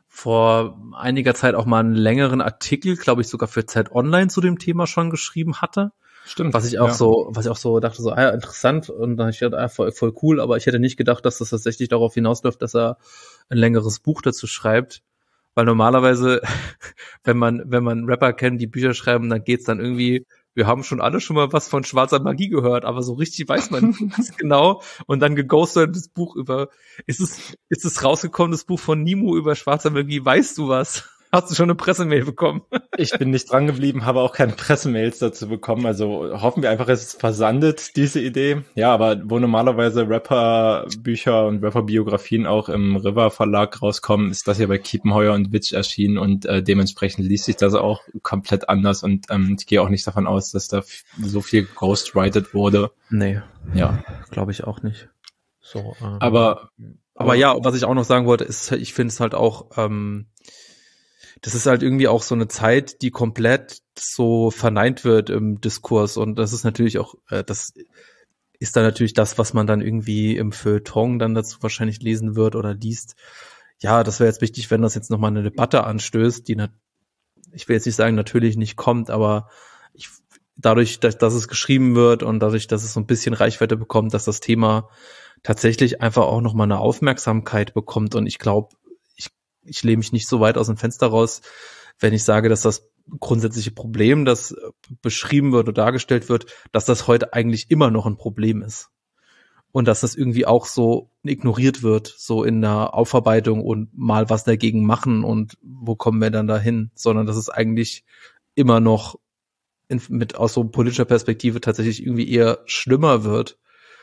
vor einiger Zeit auch mal einen längeren Artikel, glaube ich, sogar für Zeit Online zu dem Thema schon geschrieben hatte. Stimmt. Was ich auch ja. so, was ich auch so dachte, so, ah ja, interessant. Und dann ich dachte, ah, voll, voll cool, aber ich hätte nicht gedacht, dass das tatsächlich darauf hinausläuft, dass er ein längeres Buch dazu schreibt. Weil normalerweise, wenn man, wenn man Rapper kennt, die Bücher schreiben, dann geht's dann irgendwie, wir haben schon alle schon mal was von schwarzer Magie gehört, aber so richtig weiß man nicht genau. Und dann geghostet das Buch über, ist es, ist es rausgekommen, das Buch von Nimo über schwarzer Magie, weißt du was? Hast du schon eine Pressemail bekommen? Ich bin nicht dran geblieben, habe auch keine Pressemails dazu bekommen. Also hoffen wir einfach, es ist versandet, diese Idee. Ja, aber wo normalerweise Rapper-Bücher und Rapper-Biografien auch im River Verlag rauskommen, ist das hier bei Kiepenheuer und Witch erschienen und äh, dementsprechend liest sich das auch komplett anders und ähm, ich gehe auch nicht davon aus, dass da f- so viel ghostwrited wurde. Nee, ja, glaube ich auch nicht. So, ähm, aber, aber aber ja, was ich auch noch sagen wollte, ist, ich finde es halt auch ähm, das ist halt irgendwie auch so eine Zeit, die komplett so verneint wird im Diskurs und das ist natürlich auch, äh, das ist dann natürlich das, was man dann irgendwie im Feuilleton dann dazu wahrscheinlich lesen wird oder liest. Ja, das wäre jetzt wichtig, wenn das jetzt nochmal eine Debatte anstößt, die, nat- ich will jetzt nicht sagen, natürlich nicht kommt, aber ich, dadurch, dass, dass es geschrieben wird und dadurch, dass es so ein bisschen Reichweite bekommt, dass das Thema tatsächlich einfach auch nochmal eine Aufmerksamkeit bekommt und ich glaube, ich lehne mich nicht so weit aus dem Fenster raus, wenn ich sage, dass das grundsätzliche Problem, das beschrieben wird oder dargestellt wird, dass das heute eigentlich immer noch ein Problem ist. Und dass das irgendwie auch so ignoriert wird, so in der Aufarbeitung und mal was dagegen machen und wo kommen wir dann dahin, sondern dass es eigentlich immer noch in, mit aus so politischer Perspektive tatsächlich irgendwie eher schlimmer wird.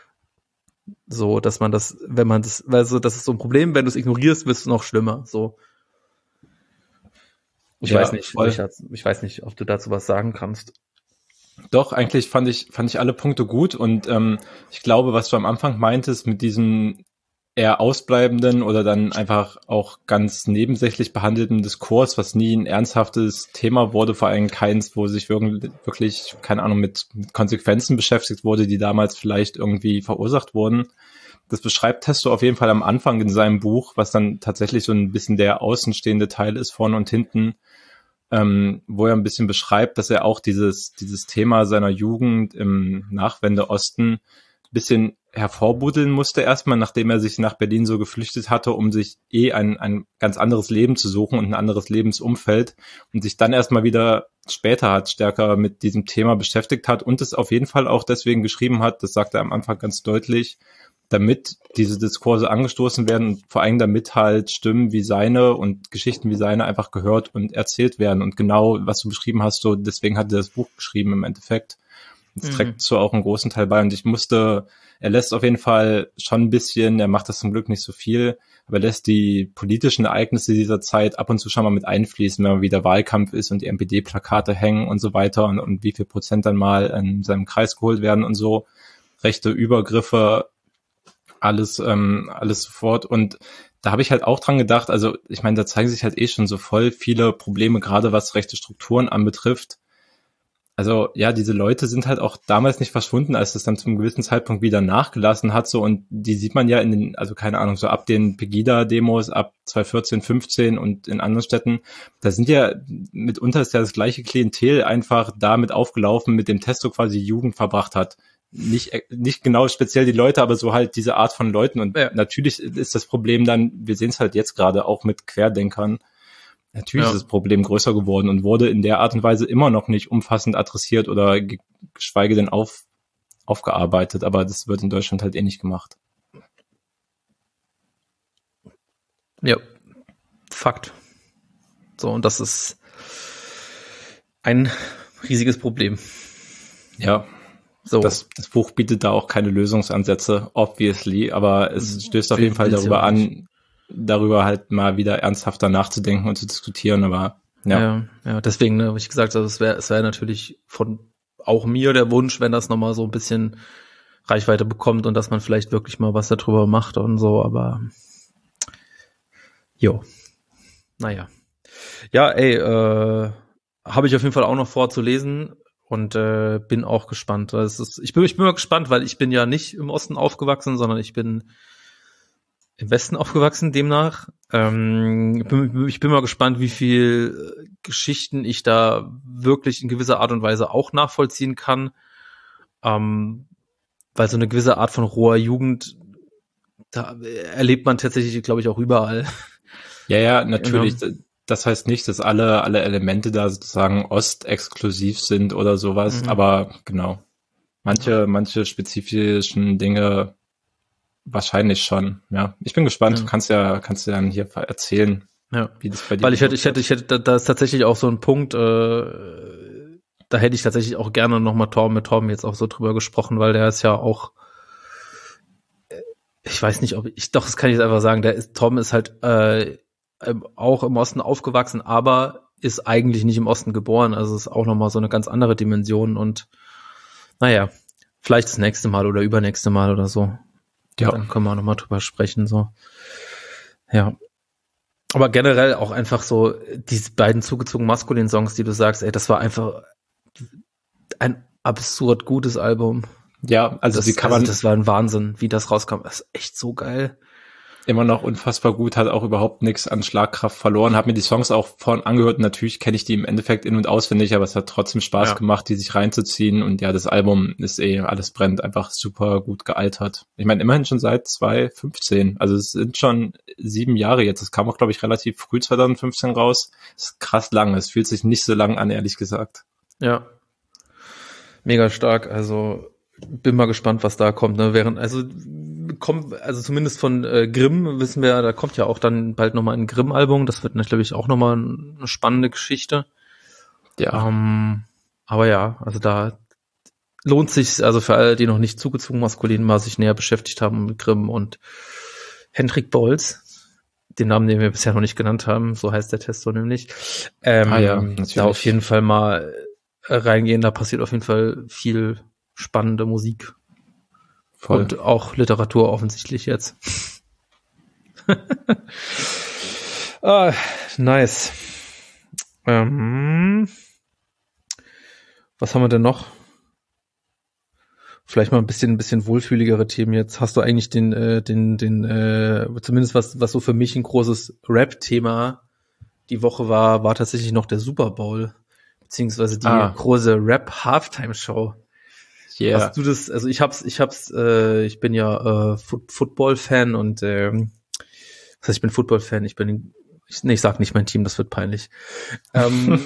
So, dass man das, wenn man das, also das ist so ein Problem, wenn du es ignorierst, wird es noch schlimmer, so. Ich ja, weiß nicht, ich, ich weiß nicht, ob du dazu was sagen kannst. Doch, eigentlich fand ich, fand ich alle Punkte gut und ähm, ich glaube, was du am Anfang meintest mit diesem eher ausbleibenden oder dann einfach auch ganz nebensächlich behandelten Diskurs, was nie ein ernsthaftes Thema wurde, vor allem keins, wo sich wirklich, wirklich keine Ahnung, mit, mit Konsequenzen beschäftigt wurde, die damals vielleicht irgendwie verursacht wurden. Das beschreibt Testo auf jeden Fall am Anfang in seinem Buch, was dann tatsächlich so ein bisschen der außenstehende Teil ist, vorne und hinten, ähm, wo er ein bisschen beschreibt, dass er auch dieses, dieses Thema seiner Jugend im Nachwende-Osten ein bisschen hervorbuddeln musste erstmal, nachdem er sich nach Berlin so geflüchtet hatte, um sich eh ein, ein ganz anderes Leben zu suchen und ein anderes Lebensumfeld und sich dann erstmal wieder später hat stärker mit diesem Thema beschäftigt hat und es auf jeden Fall auch deswegen geschrieben hat, das sagt er am Anfang ganz deutlich, damit diese Diskurse angestoßen werden und vor allem damit halt Stimmen wie seine und Geschichten wie seine einfach gehört und erzählt werden und genau, was du beschrieben hast, so deswegen hat er das Buch geschrieben im Endeffekt. Das mhm. trägt so auch einen großen Teil bei und ich musste, er lässt auf jeden Fall schon ein bisschen, er macht das zum Glück nicht so viel, aber er lässt die politischen Ereignisse dieser Zeit ab und zu schon mal mit einfließen, wenn mal wieder Wahlkampf ist und die N P D-Plakate hängen und so weiter und, und wie viel Prozent dann mal in seinem Kreis geholt werden und so, rechte Übergriffe, alles, ähm, alles sofort und da habe ich halt auch dran gedacht, also ich meine, da zeigen sich halt eh schon so voll viele Probleme, gerade was rechte Strukturen anbetrifft. Also ja, diese Leute sind halt auch damals nicht verschwunden, als das dann zum gewissen Zeitpunkt wieder nachgelassen hat, so und die sieht man ja in den, also keine Ahnung, so ab den Pegida-Demos ab zwanzig vierzehn, fünfzehn und in anderen Städten, da sind ja mitunter ist ja das gleiche Klientel einfach damit aufgelaufen, mit dem Testo quasi Jugend verbracht hat. Nicht, nicht genau speziell die Leute, aber so halt diese Art von Leuten und ja. Natürlich ist das Problem dann, wir sehen es halt jetzt gerade auch mit Querdenkern, Natürlich Ja. ist das Problem größer geworden und wurde in der Art und Weise immer noch nicht umfassend adressiert oder ge- geschweige denn auf, aufgearbeitet, aber das wird in Deutschland halt eh nicht gemacht. Ja, Fakt. So, und das ist ein riesiges Problem. Ja, So. das, das Buch bietet da auch keine Lösungsansätze, obviously, aber es stößt auf Will- jeden Fall will's ja darüber auch an, darüber halt mal wieder ernsthafter nachzudenken und zu diskutieren, aber ja. Ja, ja, deswegen, ne, habe ich gesagt, also es wäre es wäre natürlich von auch mir der Wunsch, wenn das nochmal so ein bisschen Reichweite bekommt und dass man vielleicht wirklich mal was darüber macht und so, aber jo. Naja. Ja, ey, äh, habe ich auf jeden Fall auch noch vor zu lesen und äh, bin auch gespannt. Es ist, ich bin ich bin mal gespannt, weil ich bin ja nicht im Osten aufgewachsen, sondern ich bin im Westen aufgewachsen, demnach. Ähm, ich, bin, ich bin mal gespannt, wie viel Geschichten ich da wirklich in gewisser Art und Weise auch nachvollziehen kann. Ähm, weil so eine gewisse Art von roher Jugend, da erlebt man tatsächlich, glaube ich, auch überall. Ja, ja, natürlich. Genau. Das heißt nicht, dass alle, alle Elemente da sozusagen ostexklusiv sind oder sowas, Mhm. aber genau. Manche, manche spezifischen Dinge wahrscheinlich schon, ja. Ich bin gespannt. Ja. Du kannst ja, kannst du dann hier erzählen, Ja. wie das bei dir Weil ich hätte, ich hätte, ich hätte, da, da ist tatsächlich auch so ein Punkt, äh, da hätte ich tatsächlich auch gerne nochmal Torben mit Torben jetzt auch so drüber gesprochen, weil der ist ja auch, äh, ich weiß nicht, ob ich, doch, das kann ich jetzt einfach sagen, der ist, Torben ist halt äh, auch im Osten aufgewachsen, aber ist eigentlich nicht im Osten geboren, also ist auch nochmal so eine ganz andere Dimension und naja, vielleicht das nächste Mal oder übernächste Mal oder so. Ja. Dann können wir auch nochmal drüber sprechen, so. Ja. Aber generell auch einfach so, diese beiden zugezogen maskulinen Songs, die du sagst, ey, das war einfach ein absurd gutes Album. Ja, also Das, die kann man also das war ein Wahnsinn, wie das rauskam. Das ist echt so geil. immer noch unfassbar gut, hat auch überhaupt nichts an Schlagkraft verloren, habe mir die Songs auch vorhin angehört und natürlich kenne ich die im Endeffekt in- und auswendig, aber es hat trotzdem Spaß Ja. gemacht, die sich reinzuziehen und ja, das Album ist eh, alles brennt, einfach super gut gealtert. Ich meine, immerhin schon seit zwanzig fünfzehn, also es sind schon sieben Jahre jetzt, es kam auch, glaube ich, relativ früh zwanzig fünfzehn raus, das ist krass lang, es fühlt sich nicht so lang an, ehrlich gesagt. Ja. Mega stark, also bin mal gespannt, was da kommt, ne, während, also kommt, also zumindest von äh, Grimm wissen wir, da kommt ja auch dann bald nochmal ein Grimm-Album, das wird natürlich auch nochmal eine spannende Geschichte. Ja, Ähm, aber ja, also da lohnt sich, also für alle, die noch nicht zugezogen maskulin mal sich näher beschäftigt haben mit Grimm und Hendrik Bolz, den Namen, den wir bisher noch nicht genannt haben, so heißt der Test so nämlich. Ähm, Ah ja, natürlich. Da auf jeden Fall mal äh, reingehen, da passiert auf jeden Fall viel spannende Musik. voll. Und auch Literatur offensichtlich jetzt. ah, nice. Ähm, was haben wir denn noch? Vielleicht mal ein bisschen, ein bisschen wohlfühligere Themen jetzt. Hast du eigentlich den, äh, den, den, äh, zumindest was, was so für mich ein großes Rap-Thema die Woche war, war tatsächlich noch der Super Bowl, beziehungsweise die Ah. große Rap-Halftime-Show. Yeah. Hast du das, also ich hab's, ich hab's, äh, ich bin ja äh, Foot- Football-Fan und ähm, das heißt, ich bin Football-Fan, ich bin, ich, nee, ich sag nicht mein Team, das wird peinlich. Ähm,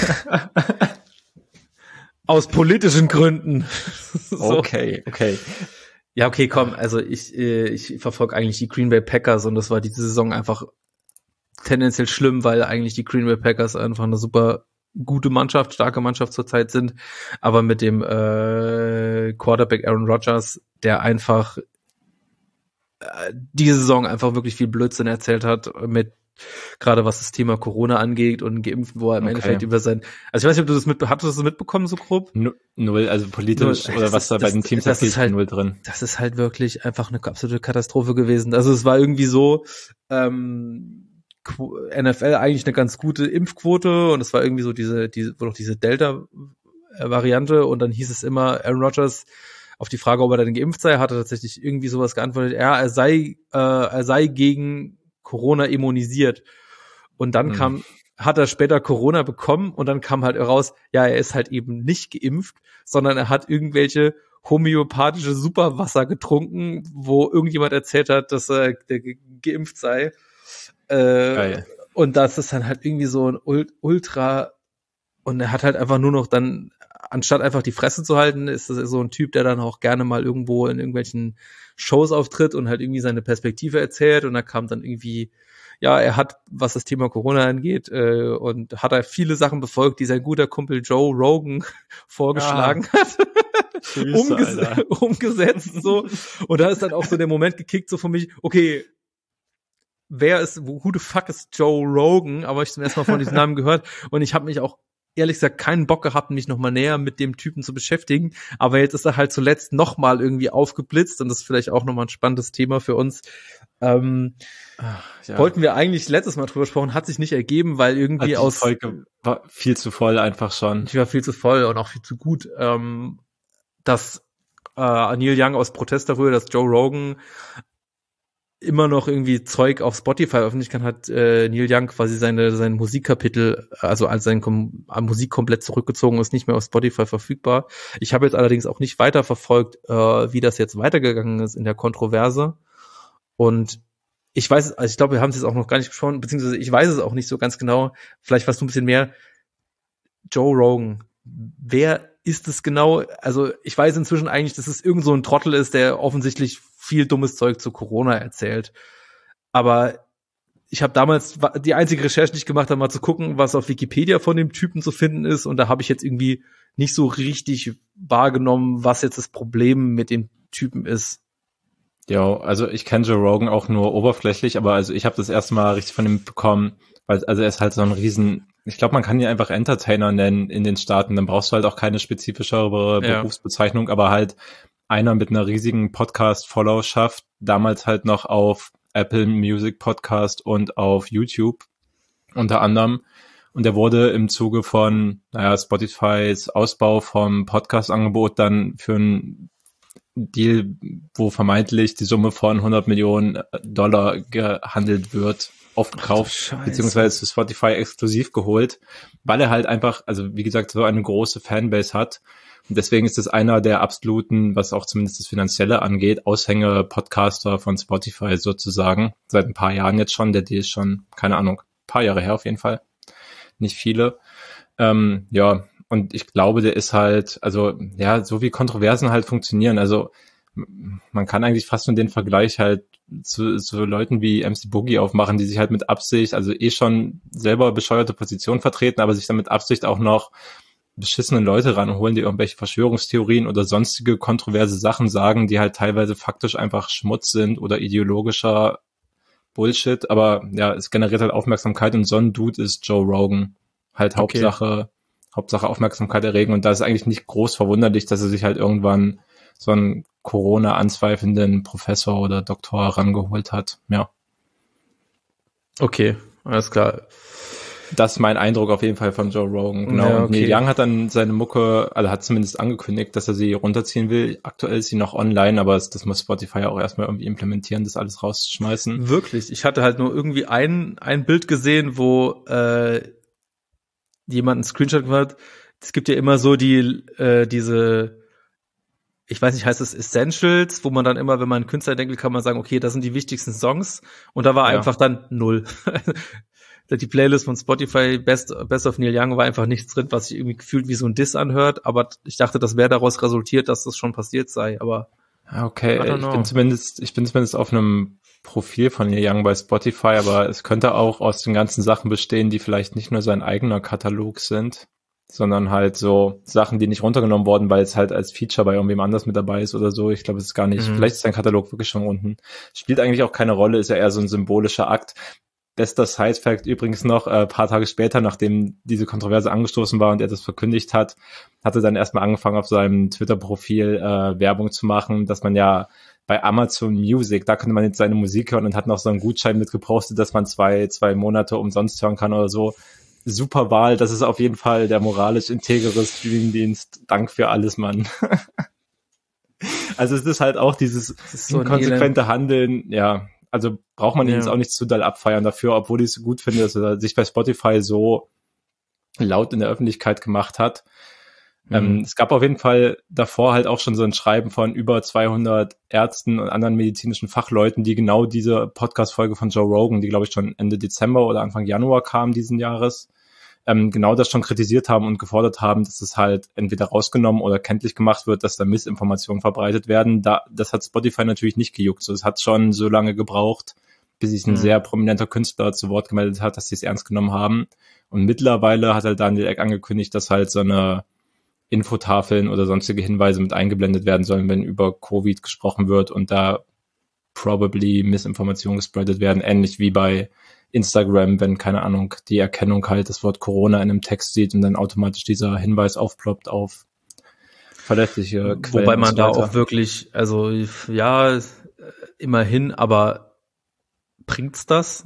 aus politischen Gründen. So. Okay, okay. Ja, okay, komm, also ich, äh, ich verfolge eigentlich die Green Bay Packers und das war diese Saison einfach tendenziell schlimm, weil eigentlich die Green Bay Packers einfach eine super gute Mannschaft, starke Mannschaft zurzeit sind, aber mit dem äh, Quarterback Aaron Rodgers, der einfach äh, diese Saison einfach wirklich viel Blödsinn erzählt hat, mit gerade was das Thema Corona angeht und geimpft, wo er im Okay. Endeffekt über sein, also ich weiß nicht, ob du das mit, hattest du das mitbekommen, so grob? Nu- Null, also politisch Null. oder Das was ist- da bei das- den Teams das abgeht, ist halt- null drin. Das ist halt wirklich einfach eine absolute Katastrophe gewesen. Also es war irgendwie so, ähm, Qu- N F L eigentlich eine ganz gute Impfquote und es war irgendwie so diese, diese, wo doch diese Delta-Variante und dann hieß es immer, Aaron Rodgers auf die Frage, ob er denn geimpft sei, hatte tatsächlich irgendwie sowas geantwortet, ja, er sei, äh, er sei gegen Corona immunisiert. Und dann Hm. kam, hat er später Corona bekommen und dann kam halt raus, ja, er ist halt eben nicht geimpft, sondern er hat irgendwelche homöopathische Superwasser getrunken, wo irgendjemand erzählt hat, dass er ge- geimpft sei. Äh, Geil. und das ist dann halt irgendwie so ein Ultra, und er hat halt einfach nur noch dann, anstatt einfach die Fresse zu halten, ist das so ein Typ, der dann auch gerne mal irgendwo in irgendwelchen Shows auftritt und halt irgendwie seine Perspektive erzählt, und da kam dann irgendwie, ja, er hat, was das Thema Corona angeht, äh, und hat er viele Sachen befolgt, die sein guter Kumpel Joe Rogan vorgeschlagen ja. hat. Grüße, Umges- umgesetzt, so. Und da ist dann auch so der Moment gekickt, so für mich, okay, wer ist, who the fuck ist Joe Rogan? Aber ich zum ersten Mal von diesem Namen gehört, und ich habe mich auch ehrlich gesagt keinen Bock gehabt, mich nochmal näher mit dem Typen zu beschäftigen. Aber jetzt ist er halt zuletzt nochmal irgendwie aufgeblitzt, und das ist vielleicht auch nochmal ein spannendes Thema für uns. Ähm, Ach, ja. Wollten wir eigentlich letztes Mal drüber sprechen, hat sich nicht ergeben, weil irgendwie also die aus... Folge war viel zu voll einfach schon. Die war viel zu voll und auch viel zu gut. Ähm, dass äh, Neil Young aus Protest darüber, dass Joe Rogan immer noch irgendwie Zeug auf Spotify veröffentlichen kann, hat äh, Neil Young quasi seine sein Musikkapitel, also als sein Kom- Musik komplett zurückgezogen, ist nicht mehr auf Spotify verfügbar. Ich habe jetzt allerdings auch nicht weiter verfolgt, äh, wie das jetzt weitergegangen ist in der Kontroverse. Und ich weiß, also ich glaube, wir haben es jetzt auch noch gar nicht gesprochen, beziehungsweise ich weiß es auch nicht so ganz genau. Vielleicht weißt du ein bisschen mehr. Joe Rogan, wer ist es genau? Also ich weiß inzwischen eigentlich, dass es irgend so ein Trottel ist, der offensichtlich viel dummes Zeug zu Corona erzählt. Aber ich habe damals die einzige Recherche, die ich gemacht habe, mal zu gucken, was auf Wikipedia von dem Typen zu finden ist. Und da habe ich jetzt irgendwie nicht so richtig wahrgenommen, was jetzt das Problem mit dem Typen ist. Ja, also ich kenne Joe Rogan auch nur oberflächlich, aber also ich habe das erste Mal richtig von ihm bekommen, weil also er ist halt so ein riesen, ich glaube, man kann ihn einfach Entertainer nennen in den Staaten, dann brauchst du halt auch keine spezifischere ja. Berufsbezeichnung, aber halt einer mit einer riesigen Podcast-Followerschaft, damals halt noch auf Apple Music Podcast und auf YouTube unter anderem. Und der wurde im Zuge von, naja, Spotifys Ausbau vom Podcast-Angebot dann für ein Deal, wo vermeintlich die Summe von hundert Millionen Dollar gehandelt wird, aufgekauft, Ach, beziehungsweise zu Spotify exklusiv geholt, weil er halt einfach, also wie gesagt, so eine große Fanbase hat. Und deswegen ist es einer der absoluten, was auch zumindest das Finanzielle angeht, Aushänge-Podcaster von Spotify sozusagen. Seit ein paar Jahren jetzt schon. Der Deal ist schon, keine Ahnung, ein paar Jahre her auf jeden Fall. Nicht viele. Ähm, ja, und ich glaube, der ist halt, also ja, so wie Kontroversen halt funktionieren. Also man kann eigentlich fast nur den Vergleich halt zu, zu Leuten wie M C Boogie aufmachen, die sich halt mit Absicht, also eh schon selber bescheuerte Positionen vertreten, aber sich dann mit Absicht auch noch beschissene Leute ranholen, die irgendwelche Verschwörungstheorien oder sonstige kontroverse Sachen sagen, die halt teilweise faktisch einfach Schmutz sind oder ideologischer Bullshit, aber ja, es generiert halt Aufmerksamkeit, und so ein Dude ist Joe Rogan. Halt Okay. Hauptsache, Hauptsache Aufmerksamkeit erregen, und da ist eigentlich nicht groß verwunderlich, dass er sich halt irgendwann so einen Corona-anzweifelnden Professor oder Doktor rangeholt hat. Ja. Okay, alles klar. Das ist mein Eindruck auf jeden Fall von Joe Rogan. Genau. Ja, okay. Und Neil Young hat dann seine Mucke, also hat zumindest angekündigt, dass er sie runterziehen will. Aktuell ist sie noch online, aber das, das muss Spotify auch erstmal irgendwie implementieren, das alles rauszuschmeißen. Wirklich? Ich hatte halt nur irgendwie ein, ein Bild gesehen, wo äh, jemand einen Screenshot gemacht hat. Es gibt ja immer so die äh, diese, ich weiß nicht, heißt es Essentials, wo man dann immer, wenn man einen Künstler denkt, kann man sagen, okay, das sind die wichtigsten Songs. Und da war Ja. einfach dann null. Die Playlist von Spotify, Best, Best of Neil Young, war einfach nichts drin, was sich irgendwie gefühlt wie so ein Diss anhört. Aber ich dachte, das wäre daraus resultiert, dass das schon passiert sei. Aber Okay, I don't ich know. bin zumindest, ich bin zumindest auf einem Profil von Neil Young bei Spotify, aber es könnte auch aus den ganzen Sachen bestehen, die vielleicht nicht nur sein eigener Katalog sind, sondern halt so Sachen, die nicht runtergenommen wurden, weil es halt als Feature bei irgendwem anders mit dabei ist oder so. Ich glaube, es ist gar nicht, Mhm. vielleicht ist sein Katalog wirklich schon unten. Spielt eigentlich auch keine Rolle, ist ja eher so ein symbolischer Akt. Bester Side-Fact übrigens noch, äh, paar Tage später, nachdem diese Kontroverse angestoßen war und er das verkündigt hat, hat er dann erstmal angefangen, auf seinem Twitter-Profil äh, Werbung zu machen, dass man ja bei Amazon Music, da könnte man jetzt seine Musik hören, und hat noch so einen Gutschein mitgepostet, dass man zwei, zwei Monate umsonst hören kann oder so. Super Wahl, das ist auf jeden Fall der moralisch integere Streamingdienst. Dank für alles, Mann. Also es ist halt auch dieses ist so ein konsequente Handeln, ja. Also braucht man ihn Ja. jetzt auch nicht zu doll abfeiern dafür, obwohl ich es gut finde, dass er sich bei Spotify so laut in der Öffentlichkeit gemacht hat. Mhm. Ähm, es gab auf jeden Fall davor halt auch schon so ein Schreiben von über zweihundert Ärzten und anderen medizinischen Fachleuten, die genau diese Podcast-Folge von Joe Rogan, die glaube ich schon Ende Dezember oder Anfang Januar kam diesen Jahres, ähm, genau das schon kritisiert haben und gefordert haben, dass es halt entweder rausgenommen oder kenntlich gemacht wird, dass da Missinformationen verbreitet werden. Da, das hat Spotify natürlich nicht gejuckt. So, es hat schon so lange gebraucht, bis sich ein mhm. sehr prominenter Künstler zu Wort gemeldet hat, dass sie es ernst genommen haben. Und mittlerweile hat halt Daniel Ek angekündigt, dass halt so eine Infotafeln oder sonstige Hinweise mit eingeblendet werden sollen, wenn über Covid gesprochen wird und da probably Missinformationen gespreadet werden, ähnlich wie bei Instagram, wenn, keine Ahnung, die Erkennung halt das Wort Corona in einem Text sieht und dann automatisch dieser Hinweis aufploppt auf verlässliche Quellen. Wobei man da auch wirklich, also ja, immerhin, aber bringt's das?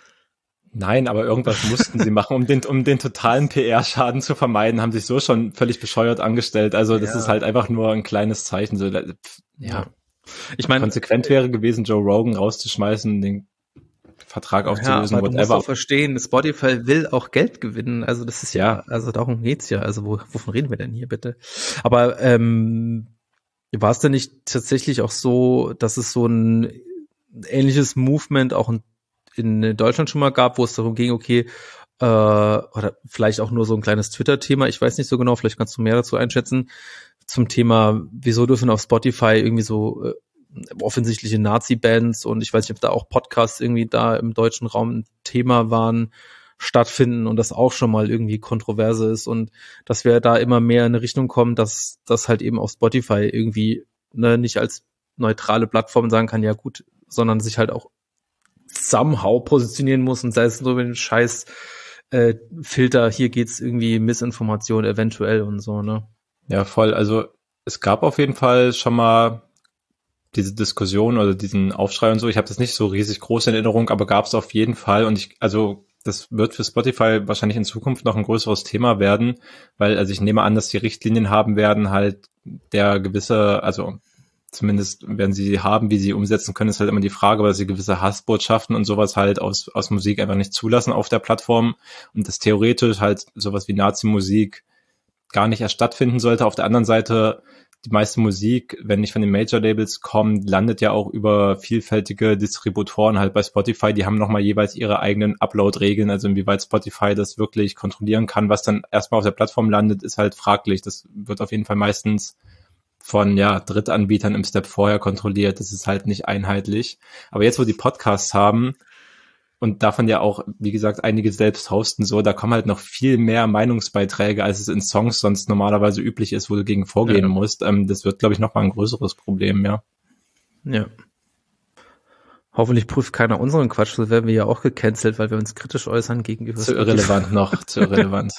Nein, aber irgendwas mussten sie machen, um den, um den totalen P R-Schaden zu vermeiden, haben sich so schon völlig bescheuert angestellt. Also das ja. ist halt einfach nur ein kleines Zeichen. So, ja. ja. Ich meine, konsequent wäre gewesen, Joe Rogan rauszuschmeißen, den Vertrag aufzulösen, ja, aber whatever. Du musst auch verstehen, Spotify will auch Geld gewinnen. Also das ist ja, also darum geht's ja. Also wo, wovon reden wir denn hier bitte? Aber ähm, war es denn nicht tatsächlich auch so, dass es so ein ähnliches Movement auch ein in Deutschland schon mal gab, wo es darum ging, okay, äh, oder vielleicht auch nur so ein kleines Twitter-Thema, ich weiß nicht so genau, vielleicht kannst du mehr dazu einschätzen, zum Thema, wieso dürfen auf Spotify irgendwie so äh, offensichtliche Nazi-Bands und ich weiß nicht, ob da auch Podcasts irgendwie da im deutschen Raum ein Thema waren, stattfinden und das auch schon mal irgendwie kontroverse ist und dass wir da immer mehr in eine Richtung kommen, dass das halt eben auf Spotify irgendwie ne, nicht als neutrale Plattform sagen kann, ja gut, sondern sich halt auch somehow positionieren muss und sei es nur mit dem scheiß äh, Filter, hier geht's irgendwie Missinformation eventuell und so, ne? Ja, voll. Also es gab auf jeden Fall schon mal diese Diskussion oder diesen Aufschrei und so. Ich habe das nicht so riesig groß in Erinnerung, aber gab es auf jeden Fall und ich, also das wird für Spotify wahrscheinlich in Zukunft noch ein größeres Thema werden, weil, also ich nehme an, dass die Richtlinien haben werden, halt der gewisse, also zumindest werden sie haben, wie sie umsetzen können, ist halt immer die Frage, weil sie gewisse Hassbotschaften und sowas halt aus aus Musik einfach nicht zulassen auf der Plattform und das theoretisch halt sowas wie Nazi-Musik gar nicht erst stattfinden sollte. Auf der anderen Seite, die meiste Musik, wenn nicht von den Major-Labels kommt, landet ja auch über vielfältige Distributoren halt bei Spotify. Die haben nochmal jeweils ihre eigenen Upload-Regeln, also inwieweit Spotify das wirklich kontrollieren kann. Was dann erstmal auf der Plattform landet, ist halt fraglich. Das wird auf jeden Fall meistens von ja Drittanbietern im Step vorher kontrolliert. Das ist halt nicht einheitlich. Aber jetzt, wo die Podcasts haben und davon ja auch, wie gesagt, einige selbst hosten, so, da kommen halt noch viel mehr Meinungsbeiträge, als es in Songs sonst normalerweise üblich ist, wo du gegen vorgehen ja. musst. Ähm, das wird, glaube ich, noch mal ein größeres Problem, ja. Ja. Hoffentlich prüft keiner unseren Quatsch, so werden wir ja auch gecancelt, weil wir uns kritisch äußern gegenüber Zu irrelevant noch, zu irrelevant.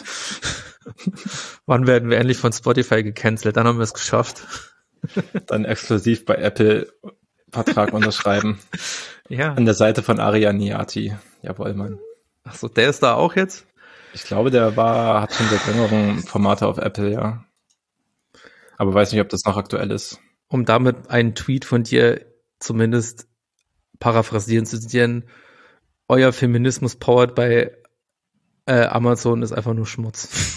Wann werden wir endlich von Spotify gecancelt? Dann haben wir es geschafft. Dann exklusiv bei Apple Vertrag unterschreiben. Ja. An der Seite von Arian Niati. Jawohl, Mann. Ach so, der ist da auch jetzt? Ich glaube, der war, hat schon seit längerem Formate auf Apple, ja. Aber weiß nicht, ob das noch aktuell ist. Um damit einen Tweet von dir zumindest paraphrasieren zu zitieren, euer Feminismus powered bei äh, Amazon ist einfach nur Schmutz.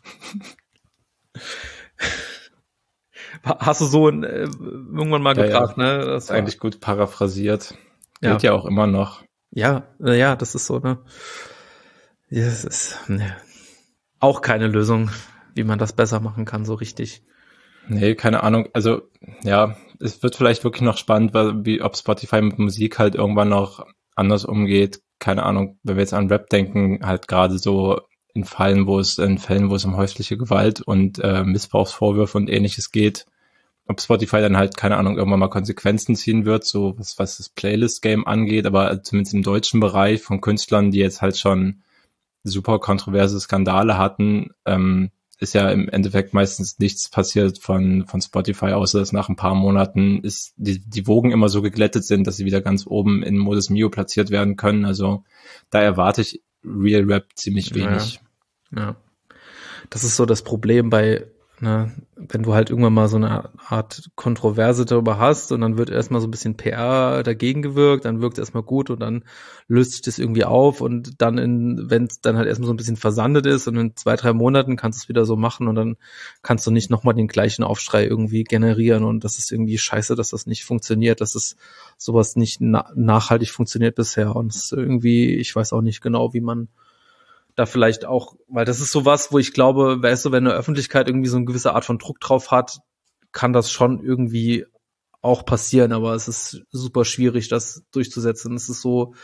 Hast du so ein, äh, irgendwann mal ja, gebracht, ja. ne? Das ist eigentlich gut paraphrasiert. Ja. Geht ja auch immer noch. Ja, ja, das ist so, ne? Ja, das ist ne. Auch keine Lösung, wie man das besser machen kann, so richtig. Nee, keine Ahnung. Also, ja, es wird vielleicht wirklich noch spannend, weil, wie, ob Spotify mit Musik halt irgendwann noch anders umgeht. Keine Ahnung, wenn wir jetzt an Rap denken, halt gerade so in Fällen, wo es, in Fällen, wo es um häusliche Gewalt und äh, Missbrauchsvorwürfe und ähnliches geht, ob Spotify dann halt, keine Ahnung, irgendwann mal Konsequenzen ziehen wird, so was, was das Playlist-Game angeht, aber zumindest im deutschen Bereich von Künstlern, die jetzt halt schon super kontroverse Skandale hatten, ähm, ist ja im Endeffekt meistens nichts passiert von von Spotify, außer dass nach ein paar Monaten ist die die Wogen immer so geglättet sind, dass sie wieder ganz oben in Modus Mio platziert werden können. Also da erwarte ich Real Rap ziemlich wenig. Ja, ja. Das ist so das Problem bei ne, wenn du halt irgendwann mal so eine Art Kontroverse darüber hast und dann wird erstmal so ein bisschen P R dagegen gewirkt, dann wirkt es erstmal gut und dann löst sich das irgendwie auf und dann in, wenn es dann halt erstmal so ein bisschen versandet ist und in zwei, drei Monaten kannst du es wieder so machen und dann kannst du nicht nochmal den gleichen Aufschrei irgendwie generieren und das ist irgendwie scheiße, dass das nicht funktioniert, dass es sowas nicht na- nachhaltig funktioniert bisher und es ist irgendwie, ich weiß auch nicht genau, wie man da vielleicht auch, weil das ist sowas, wo ich glaube, weißt du, wenn eine Öffentlichkeit irgendwie so eine gewisse Art von Druck drauf hat, kann das schon irgendwie auch passieren, aber es ist super schwierig, das durchzusetzen. Es ist so,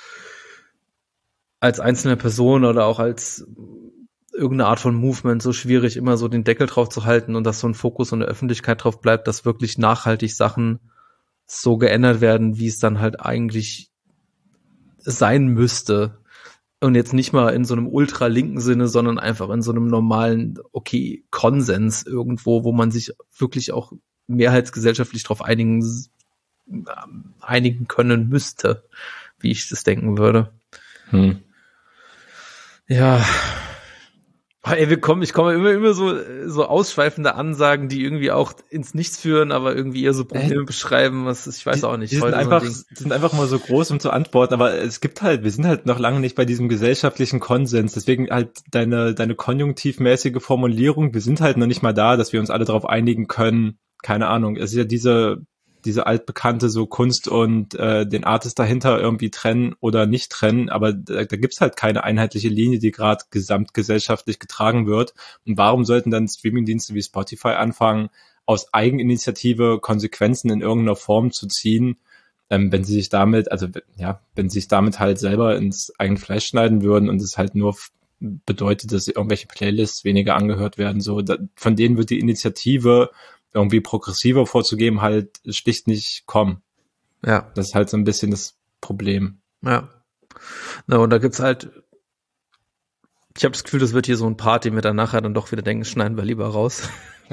als einzelne Person oder auch als irgendeine Art von Movement so schwierig, immer so den Deckel drauf zu halten und dass so ein Fokus und eine Öffentlichkeit drauf bleibt, dass wirklich nachhaltig Sachen so geändert werden, wie es dann halt eigentlich sein müsste. Und jetzt nicht mal in so einem ultralinken Sinne, sondern einfach in so einem normalen, okay, Konsens irgendwo, wo man sich wirklich auch mehrheitsgesellschaftlich drauf einigen, einigen können müsste, wie ich das denken würde. Hm. Ja. Ey, wir kommen, ich komme immer, immer so, so ausschweifende Ansagen, die irgendwie auch ins Nichts führen, aber irgendwie eher so Probleme äh, beschreiben, was, ich weiß die, auch nicht. Die sind einfach, so die sind einfach mal so groß, um zu antworten, aber es gibt halt, wir sind halt noch lange nicht bei diesem gesellschaftlichen Konsens, deswegen halt deine, deine konjunktivmäßige Formulierung, wir sind halt noch nicht mal da, dass wir uns alle darauf einigen können, keine Ahnung, es ist ja diese, diese altbekannte so Kunst und äh, den Artist dahinter irgendwie trennen oder nicht trennen, aber da, da gibt's halt keine einheitliche Linie, die gerade gesamtgesellschaftlich getragen wird. Und warum sollten dann Streamingdienste wie Spotify anfangen, aus Eigeninitiative Konsequenzen in irgendeiner Form zu ziehen, ähm, wenn sie sich damit, also ja, wenn sie sich damit halt selber ins eigene Fleisch schneiden würden und es halt nur f- bedeutet, dass irgendwelche Playlists weniger angehört werden, so da, von denen wird die Initiative irgendwie progressiver vorzugeben, halt schlicht nicht kommen. Ja. Das ist halt so ein bisschen das Problem. Ja. Na, und da gibt's halt, ich habe das Gefühl, das wird hier so ein Part, den wir dann nachher dann doch wieder denken, schneiden wir lieber raus.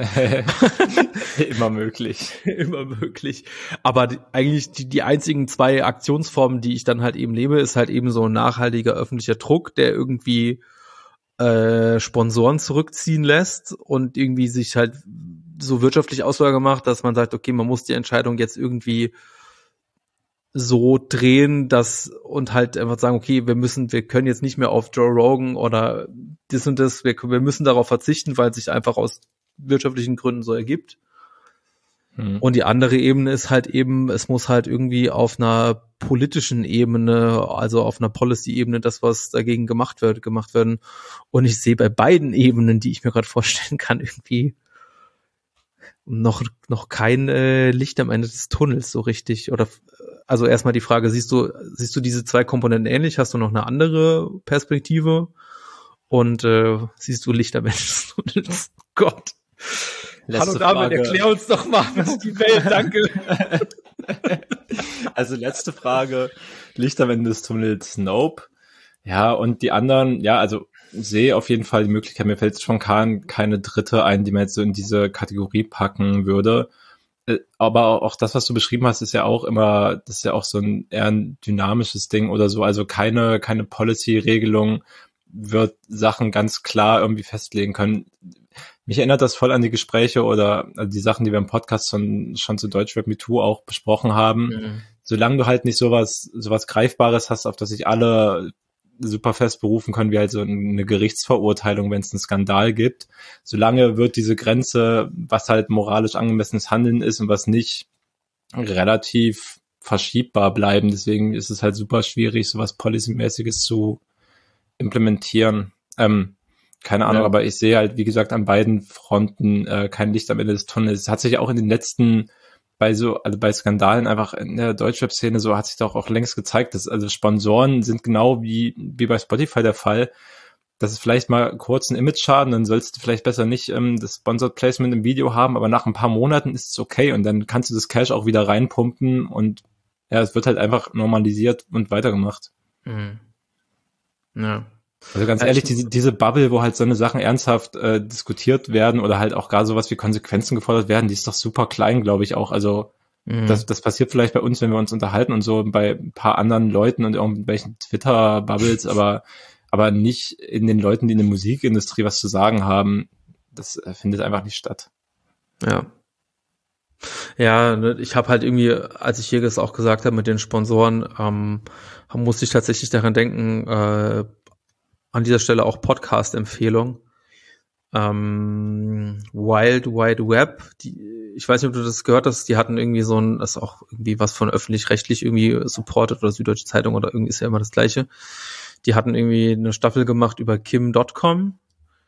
Immer möglich. Immer möglich. Aber die, eigentlich die, die einzigen zwei Aktionsformen, die ich dann halt eben lebe, ist halt eben so ein nachhaltiger öffentlicher Druck, der irgendwie äh, Sponsoren zurückziehen lässt und irgendwie sich halt so wirtschaftlich Auswahl macht, dass man sagt, okay, man muss die Entscheidung jetzt irgendwie so drehen, dass und halt einfach sagen, okay, wir müssen, wir können jetzt nicht mehr auf Joe Rogan oder das und das, wir, wir müssen darauf verzichten, weil es sich einfach aus wirtschaftlichen Gründen so ergibt. Hm. Und die andere Ebene ist halt eben, es muss halt irgendwie auf einer politischen Ebene, also auf einer Policy-Ebene, das, was dagegen gemacht wird, gemacht werden. Und ich sehe bei beiden Ebenen, die ich mir gerade vorstellen kann, irgendwie noch noch kein äh, Licht am Ende des Tunnels so richtig. Oder also erstmal die Frage, siehst du siehst du diese zwei Komponenten ähnlich? Hast du noch eine andere Perspektive? Und äh, siehst du Licht am Ende des Tunnels? Gott. Letzte Hallo David, Frage. erklär uns doch mal, was ist die Welt, danke. Also letzte Frage, Licht am Ende des Tunnels, nope. Ja, und die anderen, ja, also sehe auf jeden Fall die Möglichkeit, mir fällt spontan keine dritte ein, die man jetzt so in diese Kategorie packen würde. Aber auch das, was du beschrieben hast, ist ja auch immer, das ist ja auch so ein eher ein dynamisches Ding oder so. Also keine, keine Policy-Regelung wird Sachen ganz klar irgendwie festlegen können. Mich erinnert das voll an die Gespräche oder die Sachen, die wir im Podcast schon, schon zu Deutschrap MeToo auch besprochen haben. Mhm. Solange du halt nicht sowas, sowas Greifbares hast, auf das sich alle super fest berufen können, wie halt so eine Gerichtsverurteilung, wenn es einen Skandal gibt. Solange wird diese Grenze, was halt moralisch angemessenes Handeln ist und was nicht, relativ verschiebbar bleiben. Deswegen ist es halt super schwierig, sowas Policy-mäßiges zu implementieren. Ähm, keine Ahnung, ja. Aber ich sehe halt, wie gesagt, an beiden Fronten äh, kein Licht am Ende des Tunnels. Es hat sich auch in den letzten bei so, also bei Skandalen einfach in der Deutschrap-Szene so hat sich doch auch längst gezeigt, dass also Sponsoren sind genau wie, wie bei Spotify der Fall, dass es vielleicht mal kurz einen Image-Schaden, dann sollst du vielleicht besser nicht ähm, das Sponsored Placement im Video haben, aber nach ein paar Monaten ist es okay und dann kannst du das Cash auch wieder reinpumpen und ja, es wird halt einfach normalisiert und weitergemacht. Mhm. Ja. Also ganz ehrlich, diese, diese Bubble, wo halt so eine Sachen ernsthaft äh, diskutiert werden oder halt auch gar sowas wie Konsequenzen gefordert werden, die ist doch super klein, glaube ich auch. Also mhm. das, das passiert vielleicht bei uns, wenn wir uns unterhalten und so bei ein paar anderen Leuten und irgendwelchen Twitter-Bubbles, aber aber nicht in den Leuten, die in der Musikindustrie was zu sagen haben. Das äh, findet einfach nicht statt. Ja. Ja, ich habe halt irgendwie, als ich hier das auch gesagt habe mit den Sponsoren, ähm, musste ich tatsächlich daran denken, äh, an dieser Stelle auch Podcast-Empfehlung. Ähm, Wild Wide Web, die, ich weiß nicht, ob du das gehört hast, die hatten irgendwie so ein, das ist auch irgendwie was von öffentlich-rechtlich irgendwie supported oder Süddeutsche Zeitung oder irgendwie ist ja immer das Gleiche. Die hatten irgendwie eine Staffel gemacht über Kim Punkt com.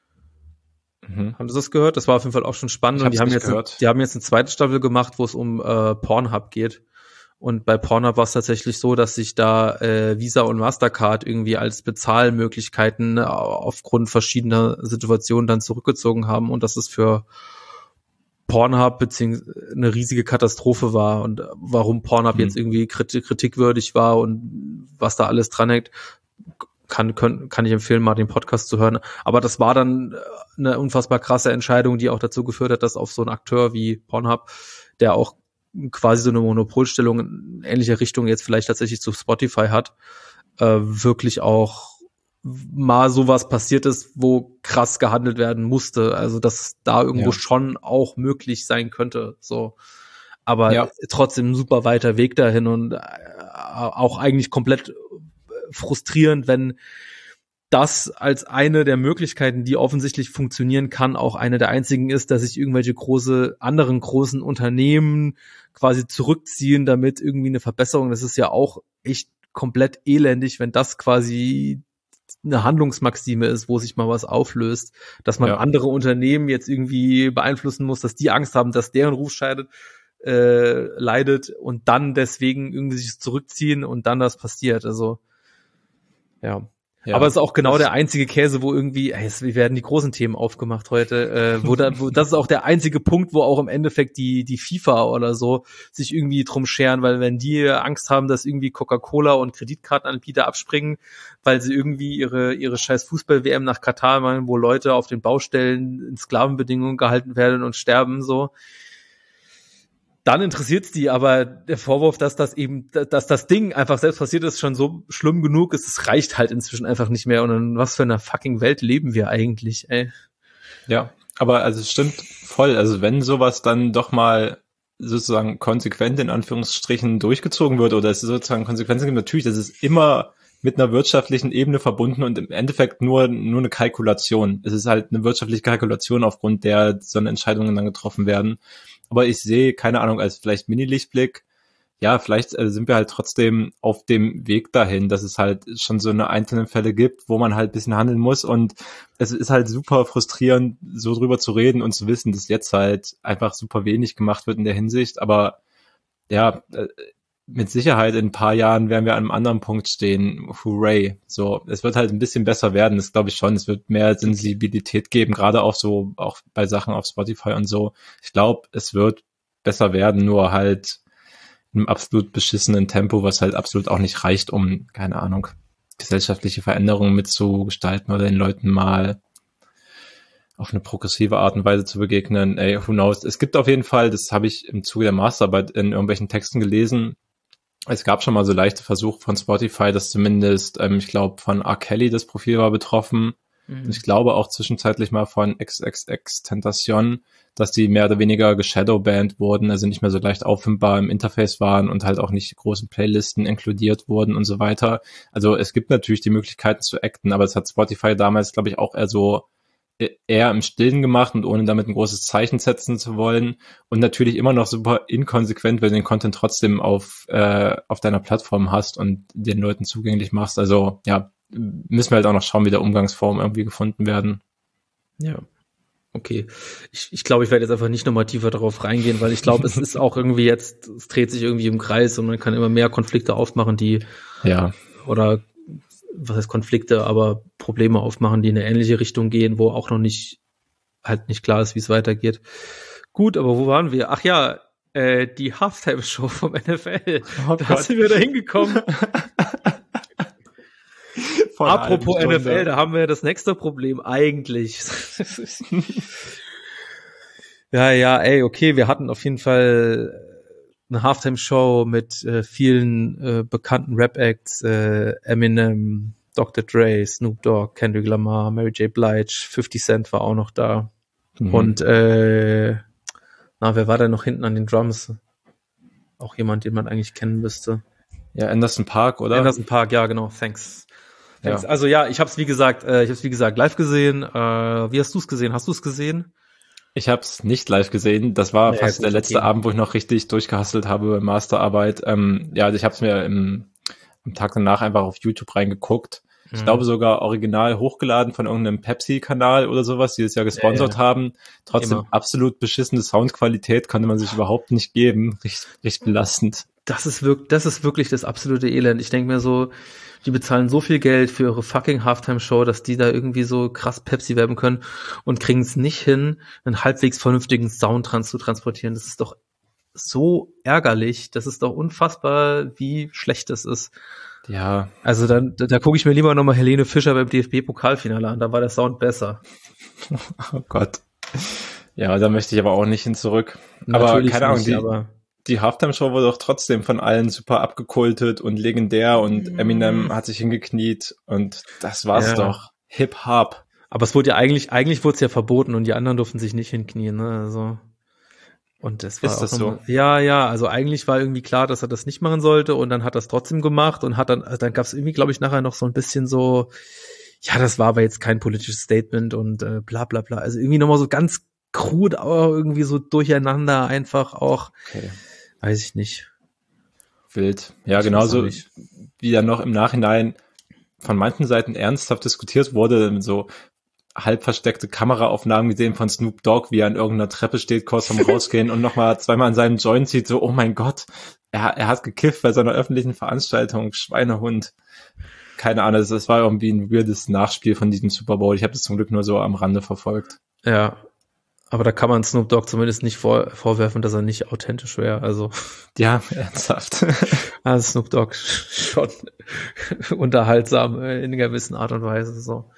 Mhm. Haben Sie das gehört? Das war auf jeden Fall auch schon spannend. Und die haben jetzt, gehört. die haben jetzt eine zweite Staffel gemacht, wo es um äh, Pornhub geht. Und bei Pornhub war es tatsächlich so, dass sich da äh, Visa und Mastercard irgendwie als Bezahlmöglichkeiten äh, aufgrund verschiedener Situationen dann zurückgezogen haben und dass es für Pornhub beziehungsweise eine riesige Katastrophe war und warum Pornhub mhm. jetzt irgendwie kritik- kritikwürdig war und was da alles dran hängt, kann, können, kann ich empfehlen, mal den Podcast zu hören. Aber das war dann eine unfassbar krasse Entscheidung, die auch dazu geführt hat, dass auf so einen Akteur wie Pornhub, der auch quasi so eine Monopolstellung in ähnlicher Richtung jetzt vielleicht tatsächlich zu Spotify hat, äh, wirklich auch mal sowas passiert ist, wo krass gehandelt werden musste. Also dass da irgendwo ja. schon auch möglich sein könnte. So, aber ja. trotzdem ein super weiter Weg dahin und äh, auch eigentlich komplett frustrierend, wenn das als eine der Möglichkeiten, die offensichtlich funktionieren kann, auch eine der einzigen ist, dass sich irgendwelche große, anderen großen Unternehmen quasi zurückziehen, damit irgendwie eine Verbesserung, das ist ja auch echt komplett elendig, wenn das quasi eine Handlungsmaxime ist, wo sich mal was auflöst, dass man ja. andere Unternehmen jetzt irgendwie beeinflussen muss, dass die Angst haben, dass deren Ruf scheidet, äh, leidet und dann deswegen irgendwie sich zurückziehen und dann das passiert, also ja. Ja, aber es ist auch genau der einzige Käse, wo irgendwie, ey, es werden die großen Themen aufgemacht heute, äh, wo da, wo, das ist auch der einzige Punkt, wo auch im Endeffekt die, die FIFA oder so sich irgendwie drum scheren, weil wenn die Angst haben, dass irgendwie Coca-Cola und Kreditkartenanbieter abspringen, weil sie irgendwie ihre, ihre scheiß Fußball-W M nach Katar machen, wo Leute auf den Baustellen in Sklavenbedingungen gehalten werden und sterben, so. Dann interessiert's die, aber der Vorwurf, dass das eben, dass das Ding einfach selbst passiert ist, schon so schlimm genug ist, es reicht halt inzwischen einfach nicht mehr. Und in was für einer fucking Welt leben wir eigentlich, ey? Ja, aber also es stimmt voll. Also wenn sowas dann doch mal sozusagen konsequent in Anführungsstrichen durchgezogen wird oder es sozusagen Konsequenzen gibt, natürlich, das ist immer mit einer wirtschaftlichen Ebene verbunden und im Endeffekt nur nur eine Kalkulation. Es ist halt eine wirtschaftliche Kalkulation, aufgrund der so eine Entscheidungen dann getroffen werden. Aber ich sehe, keine Ahnung, als vielleicht Mini-Lichtblick, ja, vielleicht äh, sind wir halt trotzdem auf dem Weg dahin, dass es halt schon so eine einzelnen Fälle gibt, wo man halt ein bisschen handeln muss und es ist halt super frustrierend, so drüber zu reden und zu wissen, dass jetzt halt einfach super wenig gemacht wird in der Hinsicht, aber ja, äh, mit Sicherheit in ein paar Jahren werden wir an einem anderen Punkt stehen. Hooray. So, es wird halt ein bisschen besser werden, das glaube ich schon. Es wird mehr Sensibilität geben, gerade auch so, auch bei Sachen auf Spotify und so. Ich glaube, es wird besser werden, nur halt in einem absolut beschissenen Tempo, was halt absolut auch nicht reicht, um, keine Ahnung, gesellschaftliche Veränderungen mitzugestalten oder den Leuten mal auf eine progressive Art und Weise zu begegnen. Ey, who knows? Es gibt auf jeden Fall, das habe ich im Zuge der Masterarbeit in irgendwelchen Texten gelesen, es gab schon mal so leichte Versuche von Spotify, dass zumindest, ähm, ich glaube, von R. Kelly das Profil war betroffen. Mhm. Und ich glaube auch zwischenzeitlich mal von X X X Tentacion, dass die mehr oder weniger geshadowbanned wurden, also nicht mehr so leicht auffindbar im Interface waren und halt auch nicht großen Playlisten inkludiert wurden und so weiter. Also es gibt natürlich die Möglichkeiten zu acten, aber es hat Spotify damals, glaube ich, auch eher so eher im Stillen gemacht und ohne damit ein großes Zeichen setzen zu wollen und natürlich immer noch super inkonsequent, wenn du den Content trotzdem auf äh, auf deiner Plattform hast und den Leuten zugänglich machst. Also ja, müssen wir halt auch noch schauen, wie der Umgangsform irgendwie gefunden werden. Ja, okay. Ich, ich glaube, ich werde jetzt einfach nicht nochmal tiefer darauf reingehen, weil ich glaube, es ist auch irgendwie jetzt, es dreht sich irgendwie im Kreis und man kann immer mehr Konflikte aufmachen, die ja oder was heißt Konflikte, aber Probleme aufmachen, die in eine ähnliche Richtung gehen, wo auch noch nicht, halt nicht klar ist, wie es weitergeht. Gut, aber wo waren wir? Ach ja, äh, die Halftime-Show vom N F L. Oh da Gott. Sind wir da hingekommen. Apropos N F L, da haben wir das nächste Problem eigentlich. ja, ja, ey, okay, wir hatten auf jeden Fall eine Halftime-Show mit äh, vielen äh, bekannten Rap-Acts, äh, Eminem, Doktor Dre, Snoop Dogg, Kendrick Lamar, Mary J. Blige, fifty Cent war auch noch da. Mhm. Und äh, Na, wer war denn noch hinten an den Drums? Auch jemand, den man eigentlich kennen müsste. Ja, Anderson .Paak, oder? Anderson .Paak, ja, genau, thanks. thanks. Ja. Also ja, ich habe es wie gesagt, äh, ich habe es wie gesagt live gesehen. Äh, wie hast du es gesehen? Hast du es gesehen? Ich habe es nicht live gesehen. Das war Ja, fast gut, der letzte okay. Abend, wo ich noch richtig durchgehustelt habe bei Masterarbeit. Ähm, ja, also ich habe es mir im, am Tag danach einfach auf YouTube reingeguckt. Ich Mhm. glaube sogar original hochgeladen von irgendeinem Pepsi-Kanal oder sowas, die das ja gesponsert Ja, ja. haben. Trotzdem Immer. absolut beschissene Soundqualität konnte man sich überhaupt nicht geben. Richtig, richtig belastend. Das ist wirklich, das ist wirklich das absolute Elend. Ich denke mir so, die bezahlen so viel Geld für ihre fucking Halftime-Show, dass die da irgendwie so krass Pepsi werben können und kriegen es nicht hin, einen halbwegs vernünftigen Sound trans zu transportieren. Das ist doch so ärgerlich. Das ist doch unfassbar, wie schlecht das ist. Ja. Also dann, da, da gucke ich mir lieber nochmal Helene Fischer beim D F B-Pokalfinale an. Da war der Sound besser. Oh Gott. Ja, da möchte ich aber auch nicht hin zurück. Aber Natürlich keine Ahnung, nicht, die, aber die Halftime-Show wurde doch trotzdem von allen super abgekultet und legendär und Eminem hat sich hingekniet und das war's Ja. doch. Hip-Hop. Aber es wurde ja eigentlich, eigentlich wurde es ja verboten und die anderen durften sich nicht hinknien, ne? Also. Und das war Ist auch das nochmal- so? Ja, ja, also eigentlich war irgendwie klar, dass er das nicht machen sollte und dann hat er es trotzdem gemacht und hat dann, also dann gab es irgendwie, glaube ich, nachher noch so ein bisschen so, ja, das war aber jetzt kein politisches Statement und äh, bla bla bla. Also irgendwie nochmal so ganz krud, aber irgendwie so durcheinander einfach auch, Okay. weiß ich nicht. Wild. Ja, Ich weiß genauso auch nicht. wie dann noch im Nachhinein von manchen Seiten ernsthaft diskutiert wurde, so halb versteckte Kameraaufnahmen gesehen von Snoop Dogg, wie er an irgendeiner Treppe steht, kurz vorm Rausgehen und nochmal zweimal an seinem Joint zieht, so, oh mein Gott, er, er hat gekifft bei seiner öffentlichen Veranstaltung, Schweinehund. Keine Ahnung, das, das war irgendwie ein weirdes Nachspiel von diesem Super Bowl. Ich habe das zum Glück nur so am Rande verfolgt. Ja. Aber da kann man Snoop Dogg zumindest nicht vor, vorwerfen, dass er nicht authentisch wäre. Also, Ja, ernsthaft. also Snoop Dogg schon unterhaltsam äh, in einer gewissen Art und Weise. So.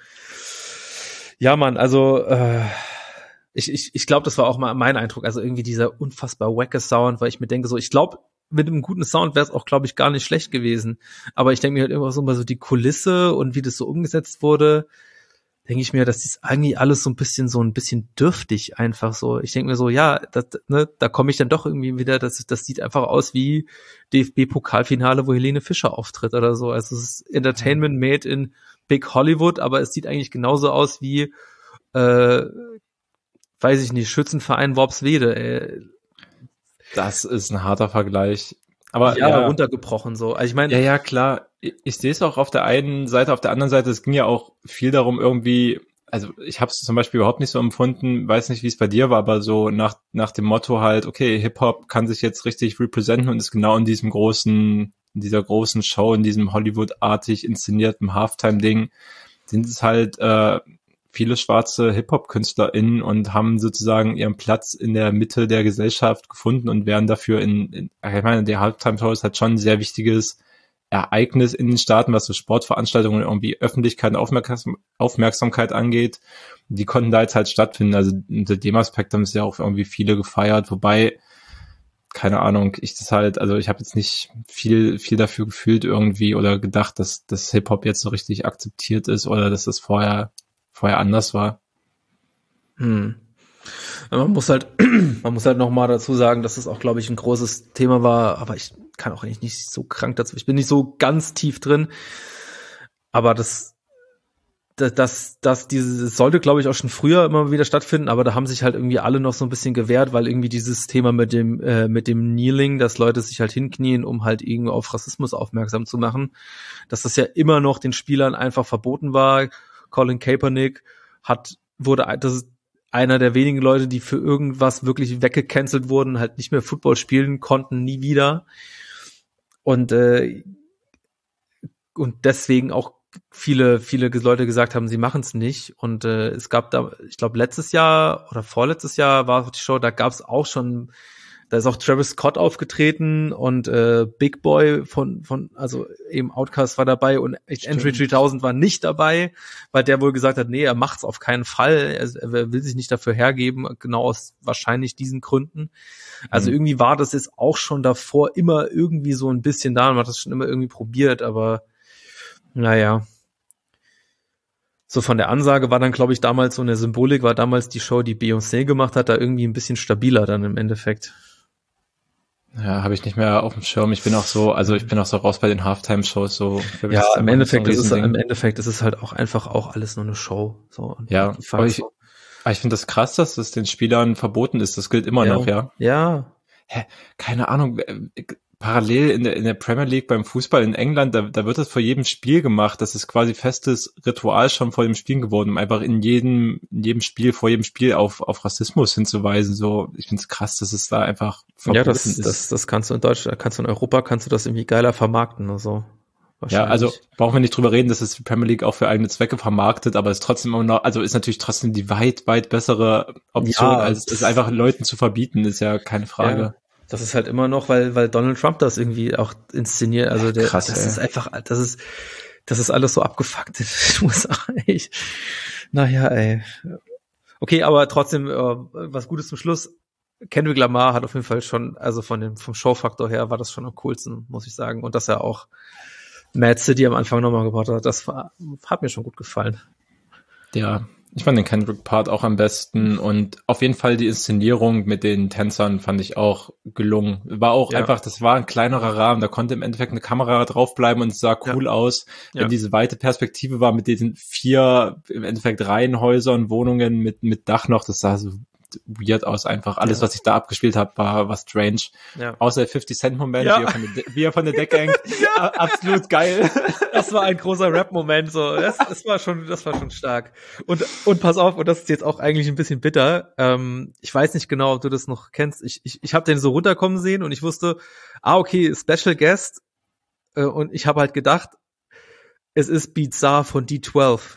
Ja, Mann, also äh, ich, ich, ich glaube, das war auch mal mein Eindruck. Also irgendwie dieser unfassbar wacke Sound, weil ich mir denke so, ich glaube, mit einem guten Sound wäre es auch, glaube ich, gar nicht schlecht gewesen. Aber ich denke mir halt immer so mal so die Kulisse und wie das so umgesetzt wurde, denke ich mir, das ist eigentlich alles so ein bisschen so ein bisschen dürftig einfach so. Ich denke mir so, ja, das, ne, da komme ich dann doch irgendwie wieder, das, das sieht einfach aus wie D F B-Pokalfinale, wo Helene Fischer auftritt oder so. Also es ist Entertainment made in Big Hollywood, aber es sieht eigentlich genauso aus wie, äh, weiß ich nicht, Schützenverein Worpswede. Ey. Das ist ein harter Vergleich. Aber ja, ja, runtergebrochen so. Also ich meine, ja, ja, klar. Ich, ich sehe es auch auf der einen Seite, auf der anderen Seite, es ging ja auch viel darum irgendwie, also ich habe es zum Beispiel überhaupt nicht so empfunden, weiß nicht, wie es bei dir war, aber so nach nach dem Motto halt, okay, Hip-Hop kann sich jetzt richtig representen und ist genau in diesem großen, in dieser großen Show, in diesem Hollywood-artig inszenierten Halftime-Ding, sind es halt äh, viele schwarze Hip-Hop-KünstlerInnen und haben sozusagen ihren Platz in der Mitte der Gesellschaft gefunden und werden dafür in, in ich meine, der Halftime-Show ist halt schon ein sehr wichtiges Ereignis in den Staaten, was so Sportveranstaltungen und irgendwie Öffentlichkeit und Aufmerksam, Aufmerksamkeit angeht. Die konnten da jetzt halt stattfinden. Also unter dem Aspekt haben es ja auch irgendwie viele gefeiert, wobei, keine Ahnung, ich das halt, also ich habe jetzt nicht viel viel dafür gefühlt irgendwie oder gedacht, dass das Hip-Hop jetzt so richtig akzeptiert ist oder dass das vorher vorher anders war. Hm. Man muss halt, man muss halt noch mal dazu sagen, dass es auch, glaube ich, ein großes Thema war, aber ich kann auch eigentlich nicht so krank dazu, ich bin nicht so ganz tief drin, aber das, das, das, das diese, das sollte, glaube ich, auch schon früher immer wieder stattfinden, aber da haben sich halt irgendwie alle noch so ein bisschen gewehrt, weil irgendwie dieses Thema mit dem, äh, mit dem Kneeling, dass Leute sich halt hinknien, um halt irgendwie auf Rassismus aufmerksam zu machen, dass das ja immer noch den Spielern einfach verboten war. Colin Kaepernick hat, wurde, das ist einer der wenigen Leute, die für irgendwas wirklich weggecancelt wurden, halt nicht mehr Football spielen konnten, nie wieder. Und, äh, und deswegen auch viele, viele Leute gesagt haben, sie machen es nicht. Und äh, es gab da, ich glaube, letztes Jahr oder vorletztes Jahr war die Show, da gab es auch schon, da ist auch Travis Scott aufgetreten und äh, Big Boy von, von, also eben Outkast war dabei und Andre dreitausend war nicht dabei, weil der wohl gesagt hat, nee, er macht's auf keinen Fall, er, er will sich nicht dafür hergeben, genau aus wahrscheinlich diesen Gründen. Also mhm. irgendwie war das jetzt auch schon davor immer irgendwie so ein bisschen da, man hat das schon immer irgendwie probiert, aber naja. so von der Ansage war dann, glaube ich, damals so eine Symbolik, war damals die Show, die Beyoncé gemacht hat, da irgendwie ein bisschen stabiler dann im Endeffekt. Ja, habe ich nicht mehr auf dem Schirm. Ich bin auch so, also ich bin auch so raus bei den Halftime-Shows. So, ja, im Endeffekt, so ist es, im Endeffekt ist es halt auch einfach auch alles nur eine Show. So, ja, aber ich, so. aber ich finde das krass, dass das den Spielern verboten ist. Das gilt immer ja. noch, ja. Ja. Hä, keine Ahnung. Parallel in der, in der Premier League beim Fußball in England, da, da wird das vor jedem Spiel gemacht. Das ist quasi festes Ritual schon vor dem Spielen geworden, um einfach in jedem, in jedem Spiel, vor jedem Spiel auf, auf Rassismus hinzuweisen. So, ich finde es krass, dass es da einfach verboten ja, das, ist. das, das kannst du in Deutschland, kannst du in Europa, kannst du das irgendwie geiler vermarkten oder so. Ja, also brauchen wir nicht drüber reden, dass es die Premier League auch für eigene Zwecke vermarktet, aber es ist trotzdem immer noch, also ist natürlich trotzdem die weit, weit bessere Option, ja, als es einfach Leuten zu verbieten, ist ja keine Frage. Ja. Das ist halt immer noch, weil, weil Donald Trump das irgendwie auch inszeniert. Also der, Krass, das ey. ist einfach, das ist, das ist alles so abgefuckt in den U S A. Ich, naja, ey. Okay, aber trotzdem, äh, was Gutes zum Schluss. Kendrick Lamar hat auf jeden Fall schon, also von dem, vom Showfaktor her war das schon am coolsten, muss ich sagen. Und dass er auch Mad City am Anfang nochmal gebaut hat, das war, hat mir schon gut gefallen. Ja. Ich fand den Kendrick-Part auch am besten und auf jeden Fall die Inszenierung mit den Tänzern fand ich auch gelungen. War auch ja. einfach, das war ein kleinerer Rahmen, da konnte im Endeffekt eine Kamera draufbleiben und es sah cool ja. aus. Wenn ja. diese weite Perspektive war mit diesen vier, im Endeffekt Reihenhäusern, Wohnungen mit, mit Dach noch, das sah so weird aus einfach. Alles, ja. was ich da abgespielt habe, war, war strange. Ja. Außer der fifty Cent Moment, ja. wie, er von der De- wie er von der Decke hängt. ja. Absolut geil. Das war ein großer Rap-Moment, so. Das, das war schon, das war schon stark. Und, und pass auf, und das ist jetzt auch eigentlich ein bisschen bitter. Ähm, ich weiß nicht genau, ob du das noch kennst. Ich, ich, ich habe den so runterkommen sehen und ich wusste, ah, okay, Special Guest. Äh, und ich habe halt gedacht, es ist Bizarre von D zwölf.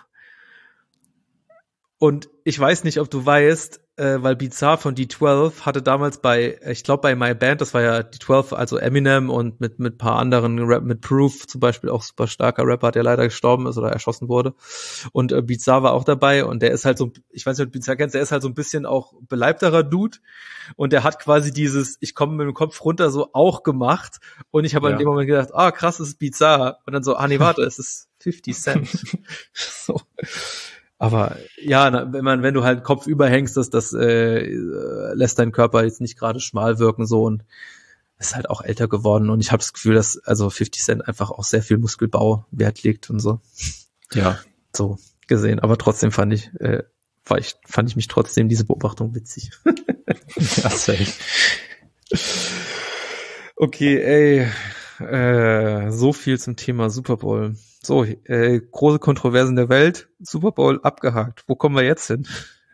Und ich weiß nicht, ob du weißt, äh, weil Bizarre von D zwölf hatte damals bei, ich glaube bei My Band, das war ja D zwölf, also Eminem und mit mit paar anderen Rap, mit Proof zum Beispiel, auch super starker Rapper, der leider gestorben ist oder erschossen wurde. Und äh, Bizarre war auch dabei und der ist halt so, ich weiß nicht, ob du Bizarre kennst, der ist halt so ein bisschen auch beleibterer Dude und der hat quasi dieses, ich komme mit dem Kopf runter so auch gemacht und ich habe ja. in dem Moment gedacht, ah krass, das ist Bizarre und dann so, ah nee, warte, es ist fifty Cent. so. Aber ja, na, wenn man, wenn du halt Kopf überhängst, das, das äh, lässt deinen Körper jetzt nicht gerade schmal wirken so und ist halt auch älter geworden und ich habe das Gefühl, dass also fifty Cent einfach auch sehr viel Muskelbau Wert legt und so. Ja, so gesehen. Aber trotzdem fand ich, äh, war ich, fand ich mich trotzdem diese Beobachtung witzig. ja, safe. Okay, ey, äh, so viel zum Thema Super Bowl. So, äh, große Kontroversen der Welt, Super Bowl abgehakt. Wo kommen wir jetzt hin?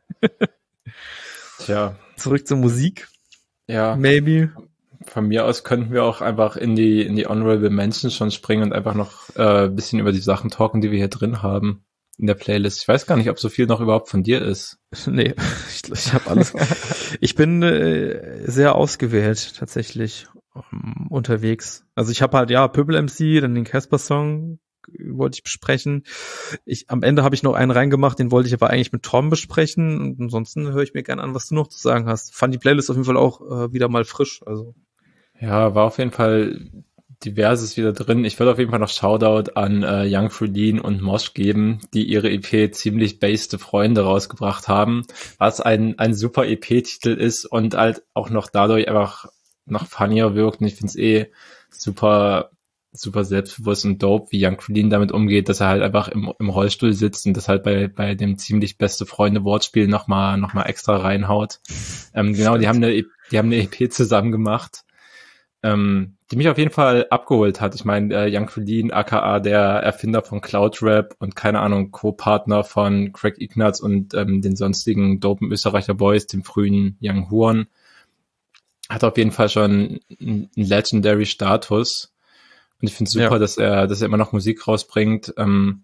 Tja. Zurück zur Musik. Ja. Maybe. Von mir aus könnten wir auch einfach in die in die Honorable Mentions schon springen und einfach noch äh, ein bisschen über die Sachen talken, die wir hier drin haben in der Playlist. Ich weiß gar nicht, ob so viel noch überhaupt von dir ist. Nee, ich, ich habe alles. Ich bin äh, sehr ausgewählt tatsächlich um, unterwegs. Also ich habe halt, ja, Pöbel M C, dann den Casper-Song wollte ich besprechen. Ich, am Ende habe ich noch einen reingemacht, den wollte ich aber eigentlich mit Tom besprechen und ansonsten höre ich mir gerne an, was du noch zu sagen hast. Fand die Playlist auf jeden Fall auch äh, wieder mal frisch. Also ja, war auf jeden Fall diverses wieder drin. Ich würde auf jeden Fall noch Shoutout an äh, Young Frulin und Mosh geben, die ihre E P ziemlich basede Freunde rausgebracht haben, was ein ein super E P-Titel ist und halt auch noch dadurch einfach noch funnier wirkt und ich finde es eh super super selbstbewusst und dope, wie Young Frulin damit umgeht, dass er halt einfach im, im Rollstuhl sitzt und das halt bei bei dem ziemlich beste Freunde Wortspiel nochmal noch mal extra reinhaut. Ähm, genau, die haben eine die haben eine E P zusammen gemacht, ähm, die mich auf jeden Fall abgeholt hat. Ich meine, äh, Young Frulin, aka der Erfinder von Cloudrap und keine Ahnung, Co-Partner von Craig Ignatz und ähm, den sonstigen dopen Österreicher Boys, dem frühen Young Horn, hat auf jeden Fall schon einen legendary Status. Und ich finde es super, ja. dass er, dass er immer noch Musik rausbringt. Ähm,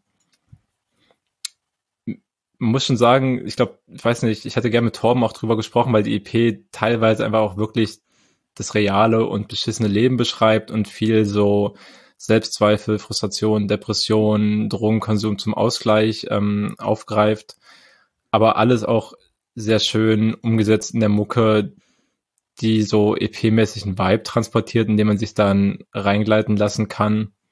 muss schon sagen, ich glaube, ich weiß nicht, ich hätte gerne mit Torben auch drüber gesprochen, weil die E P teilweise einfach auch wirklich das reale und beschissene Leben beschreibt und viel so Selbstzweifel, Frustration, Depression, Drogenkonsum zum Ausgleich ähm, aufgreift. Aber alles auch sehr schön umgesetzt in der Mucke, die so E P-mäßigen Vibe transportiert, indem man sich dann reingleiten lassen kann.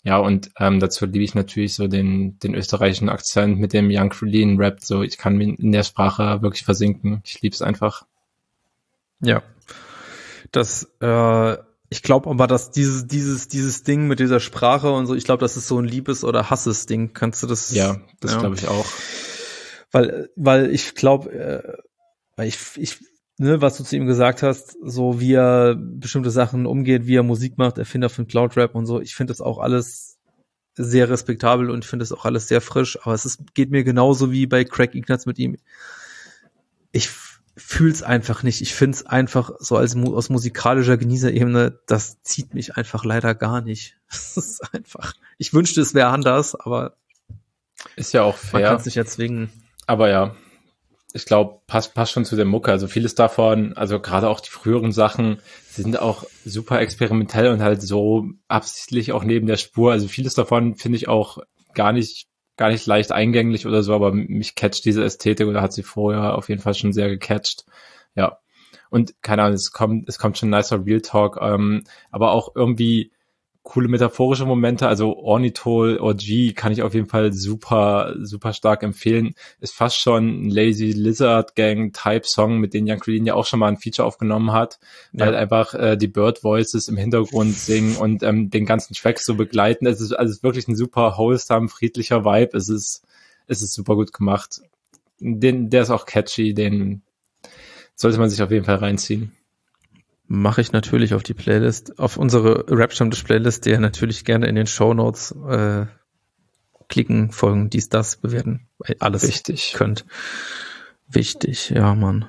Ja, und ähm, dazu liebe ich natürlich so den den österreichischen Akzent mit dem Young Krillin Rap. So, ich kann in der Sprache wirklich versinken. Ich liebe es einfach. Ja, das, äh, ich glaube aber, dass dieses dieses dieses Ding mit dieser Sprache und so, ich glaube, das ist so ein Liebes- oder Hasses-Ding. Kannst du das? Ja, das ja. glaube ich auch. Weil weil ich glaube, äh, weil ich ich ne, was du zu ihm gesagt hast, so wie er bestimmte Sachen umgeht, wie er Musik macht, Erfinder von Cloud Rap und so, ich finde das auch alles sehr respektabel und ich finde das auch alles sehr frisch, aber es ist, geht mir genauso wie bei Craig Ignatz mit ihm. Ich fühl's einfach nicht. Ich find's einfach so als aus musikalischer Genießerebene, das zieht mich einfach leider gar nicht. Das ist einfach, ich wünschte, es wäre anders, aber ist ja auch fair. Man kann es nicht erzwingen. Aber ja, ich glaube, passt passt schon zu der Mucke. Also vieles davon, also gerade auch die früheren Sachen, sind auch super experimentell und halt so absichtlich auch neben der Spur. Also vieles davon finde ich auch gar nicht gar nicht leicht eingänglich oder so, aber mich catcht diese Ästhetik oder hat sie vorher auf jeden Fall schon sehr gecatcht. Ja. Und keine Ahnung, es kommt es kommt schon nicer Real Talk, ähm, aber auch irgendwie coole metaphorische Momente, also Ornithol O G kann ich auf jeden Fall super, super stark empfehlen. Ist fast schon ein Lazy Lizard Gang Type Song, mit dem Young Krillin ja auch schon mal ein Feature aufgenommen hat, ja. Weil einfach äh, die Bird Voices im Hintergrund singen und ähm, den ganzen Track so begleiten. Es ist also wirklich ein super wholesome, friedlicher Vibe. Es ist, es ist super gut gemacht. Den, der ist auch catchy, den sollte man sich auf jeden Fall reinziehen. Mache ich natürlich auf die Playlist, auf unsere Rap-Stammtisch-Playlist, die ihr natürlich gerne in den Shownotes äh, klicken, folgen, dies, das, bewerten, alles Wichtig. könnt. Wichtig, ja, Mann.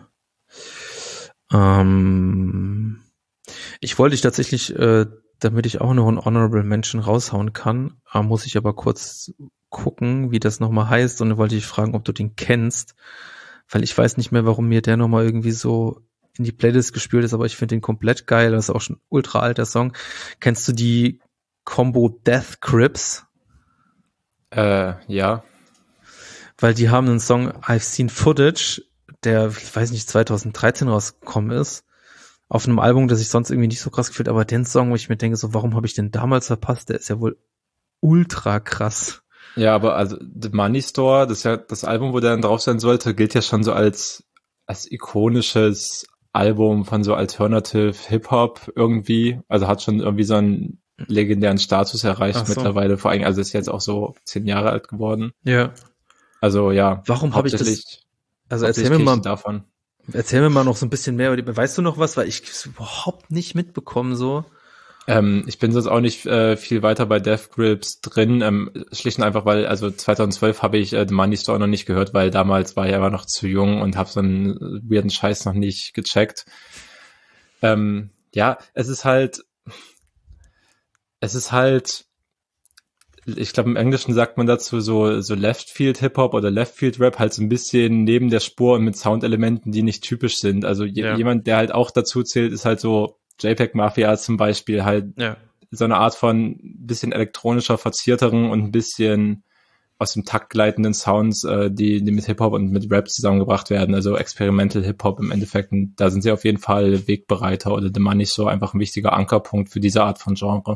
Ähm, ich wollte dich tatsächlich, äh, damit ich auch noch einen Honorable Mention raushauen kann, äh, muss ich aber kurz gucken, wie das nochmal heißt, und dann wollte ich fragen, ob du den kennst, weil ich weiß nicht mehr, warum mir der nochmal irgendwie so in die Playlist gespielt ist, aber ich finde den komplett geil. Das ist auch schon ein ultra alter Song. Kennst du die Combo Death Grips? Äh, ja. Weil die haben einen Song I've Seen Footage, der, ich weiß nicht, zwanzig dreizehn rausgekommen ist, auf einem Album, das ich sonst irgendwie nicht so krass gefühlt, aber den Song, wo ich mir denke, so, warum habe ich den damals verpasst? Der ist ja wohl ultra krass. Ja, aber also The Money Store, das ist ja das Album, wo der dann drauf sein sollte, gilt ja schon so als als ikonisches Album von so Alternative Hip-Hop irgendwie, also hat schon irgendwie so einen legendären Status erreicht so. Mittlerweile, vor allem, also ist jetzt auch so zehn Jahre alt geworden. Ja. Also ja. Warum habe ich das? Also erzähl mir mal davon. Erzähl mir mal noch so ein bisschen mehr. Weißt du noch was? Weil ich es überhaupt nicht mitbekommen so. Ähm, ich bin sonst auch nicht äh, viel weiter bei Death Grips drin, ähm, schlicht und einfach, weil also zwanzig zwölf habe ich äh, The Money Store noch nicht gehört, weil damals war ich aber noch zu jung und habe so einen weirden Scheiß noch nicht gecheckt. Ähm, ja, es ist halt, es ist halt, ich glaube im Englischen sagt man dazu so so Left Field Hip Hop oder Left Field Rap, halt so ein bisschen neben der Spur und mit Soundelementen, die nicht typisch sind. Also je, ja. jemand, der halt auch dazu zählt, ist halt so JPEG Mafia zum Beispiel, halt ja. so eine Art von bisschen elektronischer, verzierteren und ein bisschen aus dem Takt gleitenden Sounds, äh, die, die mit Hip-Hop und mit Rap zusammengebracht werden, also Experimental Hip-Hop im Endeffekt. Und da sind sie auf jeden Fall Wegbereiter oder The Money Store einfach ein wichtiger Ankerpunkt für diese Art von Genre.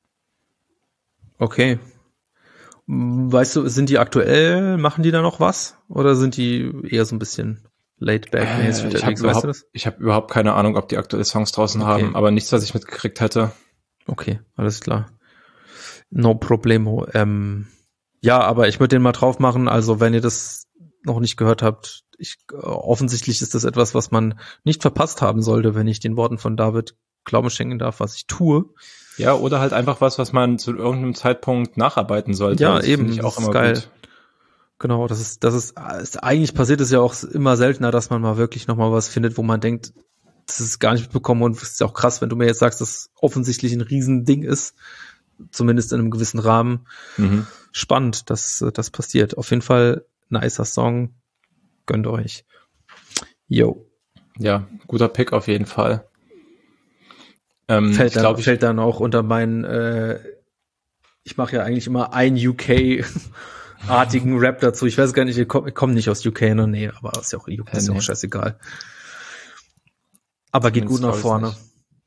Okay. Weißt du, sind die aktuell, machen die da noch was? Oder sind die eher so ein bisschen laid back? Äh, ich habe überhaupt, ich hab überhaupt keine Ahnung, ob die aktuelle Songs draußen okay. haben, aber nichts, was ich mitgekriegt hätte. Okay, alles klar. No problemo. Ähm, ja, aber ich würde den mal drauf machen. Also wenn ihr das noch nicht gehört habt, ich, äh, offensichtlich ist das etwas, was man nicht verpasst haben sollte, wenn ich den Worten von David Glauben schenken darf, was ich tue. Ja, oder halt einfach was, was man zu irgendeinem Zeitpunkt nacharbeiten sollte. Ja, das eben, ich auch das immer ist geil. Gut. Genau, das ist, das ist, ist, eigentlich passiert es ja auch immer seltener, dass man mal wirklich nochmal was findet, wo man denkt, das ist gar nicht mitbekommen, und es ist ja auch krass, wenn du mir jetzt sagst, dass offensichtlich ein Riesending ist, zumindest in einem gewissen Rahmen. Mhm. Spannend, dass das passiert. Auf jeden Fall nicer Song, gönnt euch. Yo. Ja, guter Pick auf jeden Fall. Ähm, fällt, ich dann, glaub, ich, fällt dann auch unter meinen, äh, ich mache ja eigentlich immer ein U K-artigen Rap dazu. Ich weiß gar nicht, ich komme komm nicht aus U K, ne? Nee, aber ist ja auch, U K, ist ja auch scheißegal. Aber geht gut nach vorne.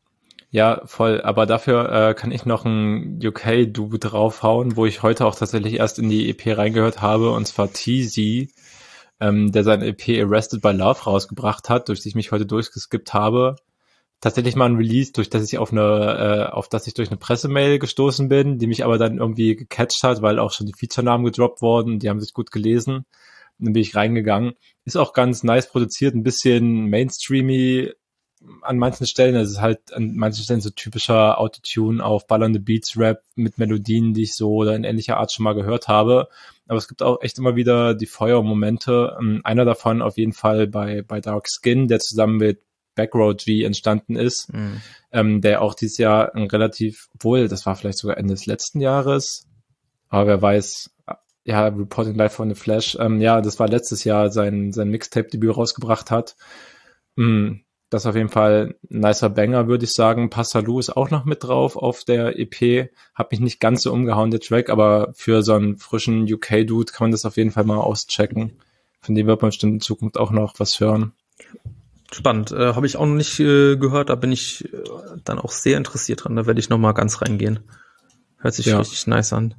Ja, voll. Aber dafür äh, kann ich noch ein U K-Duo draufhauen, wo ich heute auch tatsächlich erst in die E P reingehört habe, und zwar Teasy, ähm, der sein E P Arrested by Love rausgebracht hat, durch die ich mich heute durchgeskippt habe. Tatsächlich mal ein Release, durch das ich auf eine, äh, auf das ich durch eine Pressemail gestoßen bin, die mich aber dann irgendwie gecatcht hat, weil auch schon die Feature-Namen gedroppt wurden, die haben sich gut gelesen. Dann bin ich reingegangen. Ist auch ganz nice produziert, ein bisschen mainstreamy an manchen Stellen. Es ist halt an manchen Stellen so typischer Autotune auf ballernde Beats-Rap mit Melodien, die ich so oder in ähnlicher Art schon mal gehört habe. Aber es gibt auch echt immer wieder die Feuermomente. Einer davon auf jeden Fall bei, bei Dark Skin, der zusammen mit Backroad G entstanden ist, mhm. ähm, der auch dieses Jahr ein relativ, obwohl, das war vielleicht sogar Ende des letzten Jahres, aber wer weiß, ja, Reporting Live von The Flash, ähm, ja, das war letztes Jahr sein, sein Mixtape-Debüt rausgebracht hat. Mm, das ist auf jeden Fall ein nicer Banger, würde ich sagen. Passalou ist auch noch mit drauf auf der E P. Hat mich nicht ganz so umgehauen, der Track, aber für so einen frischen U K-Dude kann man das auf jeden Fall mal auschecken. Von dem wird man bestimmt in Zukunft auch noch was hören. Spannend. Äh, habe ich auch noch nicht äh, gehört, da bin ich äh, dann auch sehr interessiert dran. Da werde ich noch mal ganz reingehen. Hört sich ja richtig nice an.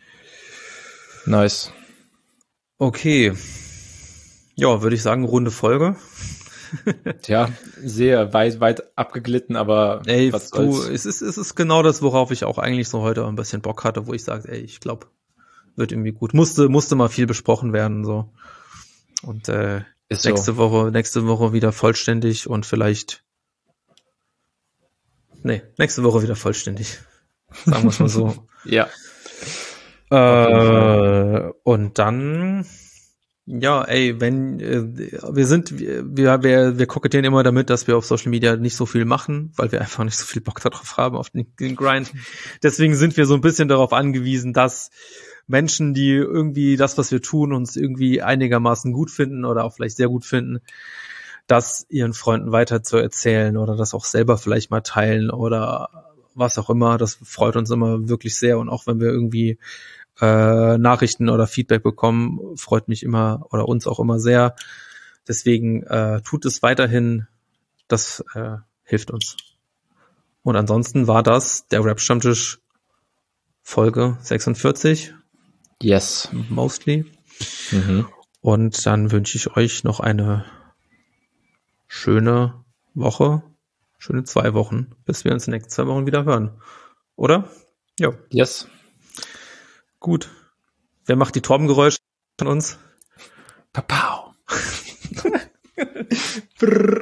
Nice. Okay. Ja, würde ich sagen, runde Folge. Tja, sehr weit, weit abgeglitten, aber ey, was du, es ist, es ist genau das, worauf ich auch eigentlich so heute ein bisschen Bock hatte, wo ich sage, ey, ich glaube, wird irgendwie gut. Musste, musste mal viel besprochen werden, so. Und, äh, ist nächste so. Woche, nächste Woche wieder vollständig und vielleicht, nee, nächste Woche wieder vollständig. Sagen wir es mal so. Ja. Äh, und dann, ja, ey, wenn, äh, wir sind, wir, wir, wir kokettieren immer damit, dass wir auf Social Media nicht so viel machen, weil wir einfach nicht so viel Bock darauf haben, auf den, den Grind. Deswegen sind wir so ein bisschen darauf angewiesen, dass Menschen, die irgendwie das, was wir tun, uns irgendwie einigermaßen gut finden oder auch vielleicht sehr gut finden, das ihren Freunden weiter zu erzählen oder das auch selber vielleicht mal teilen oder was auch immer. Das freut uns immer wirklich sehr. Und auch wenn wir irgendwie äh, Nachrichten oder Feedback bekommen, freut mich immer oder uns auch immer sehr. Deswegen äh, tut es weiterhin. Das äh, hilft uns. Und ansonsten war das der Rap-Stammtisch Folge sechsundvierzig. Yes. Mostly. Mhm. Und dann wünsche ich euch noch eine schöne Woche, schöne zwei Wochen, bis wir uns in den nächsten zwei Wochen wieder hören. Oder? Ja. Yes. Gut. Wer macht die Torbengeräusche von uns? Papau.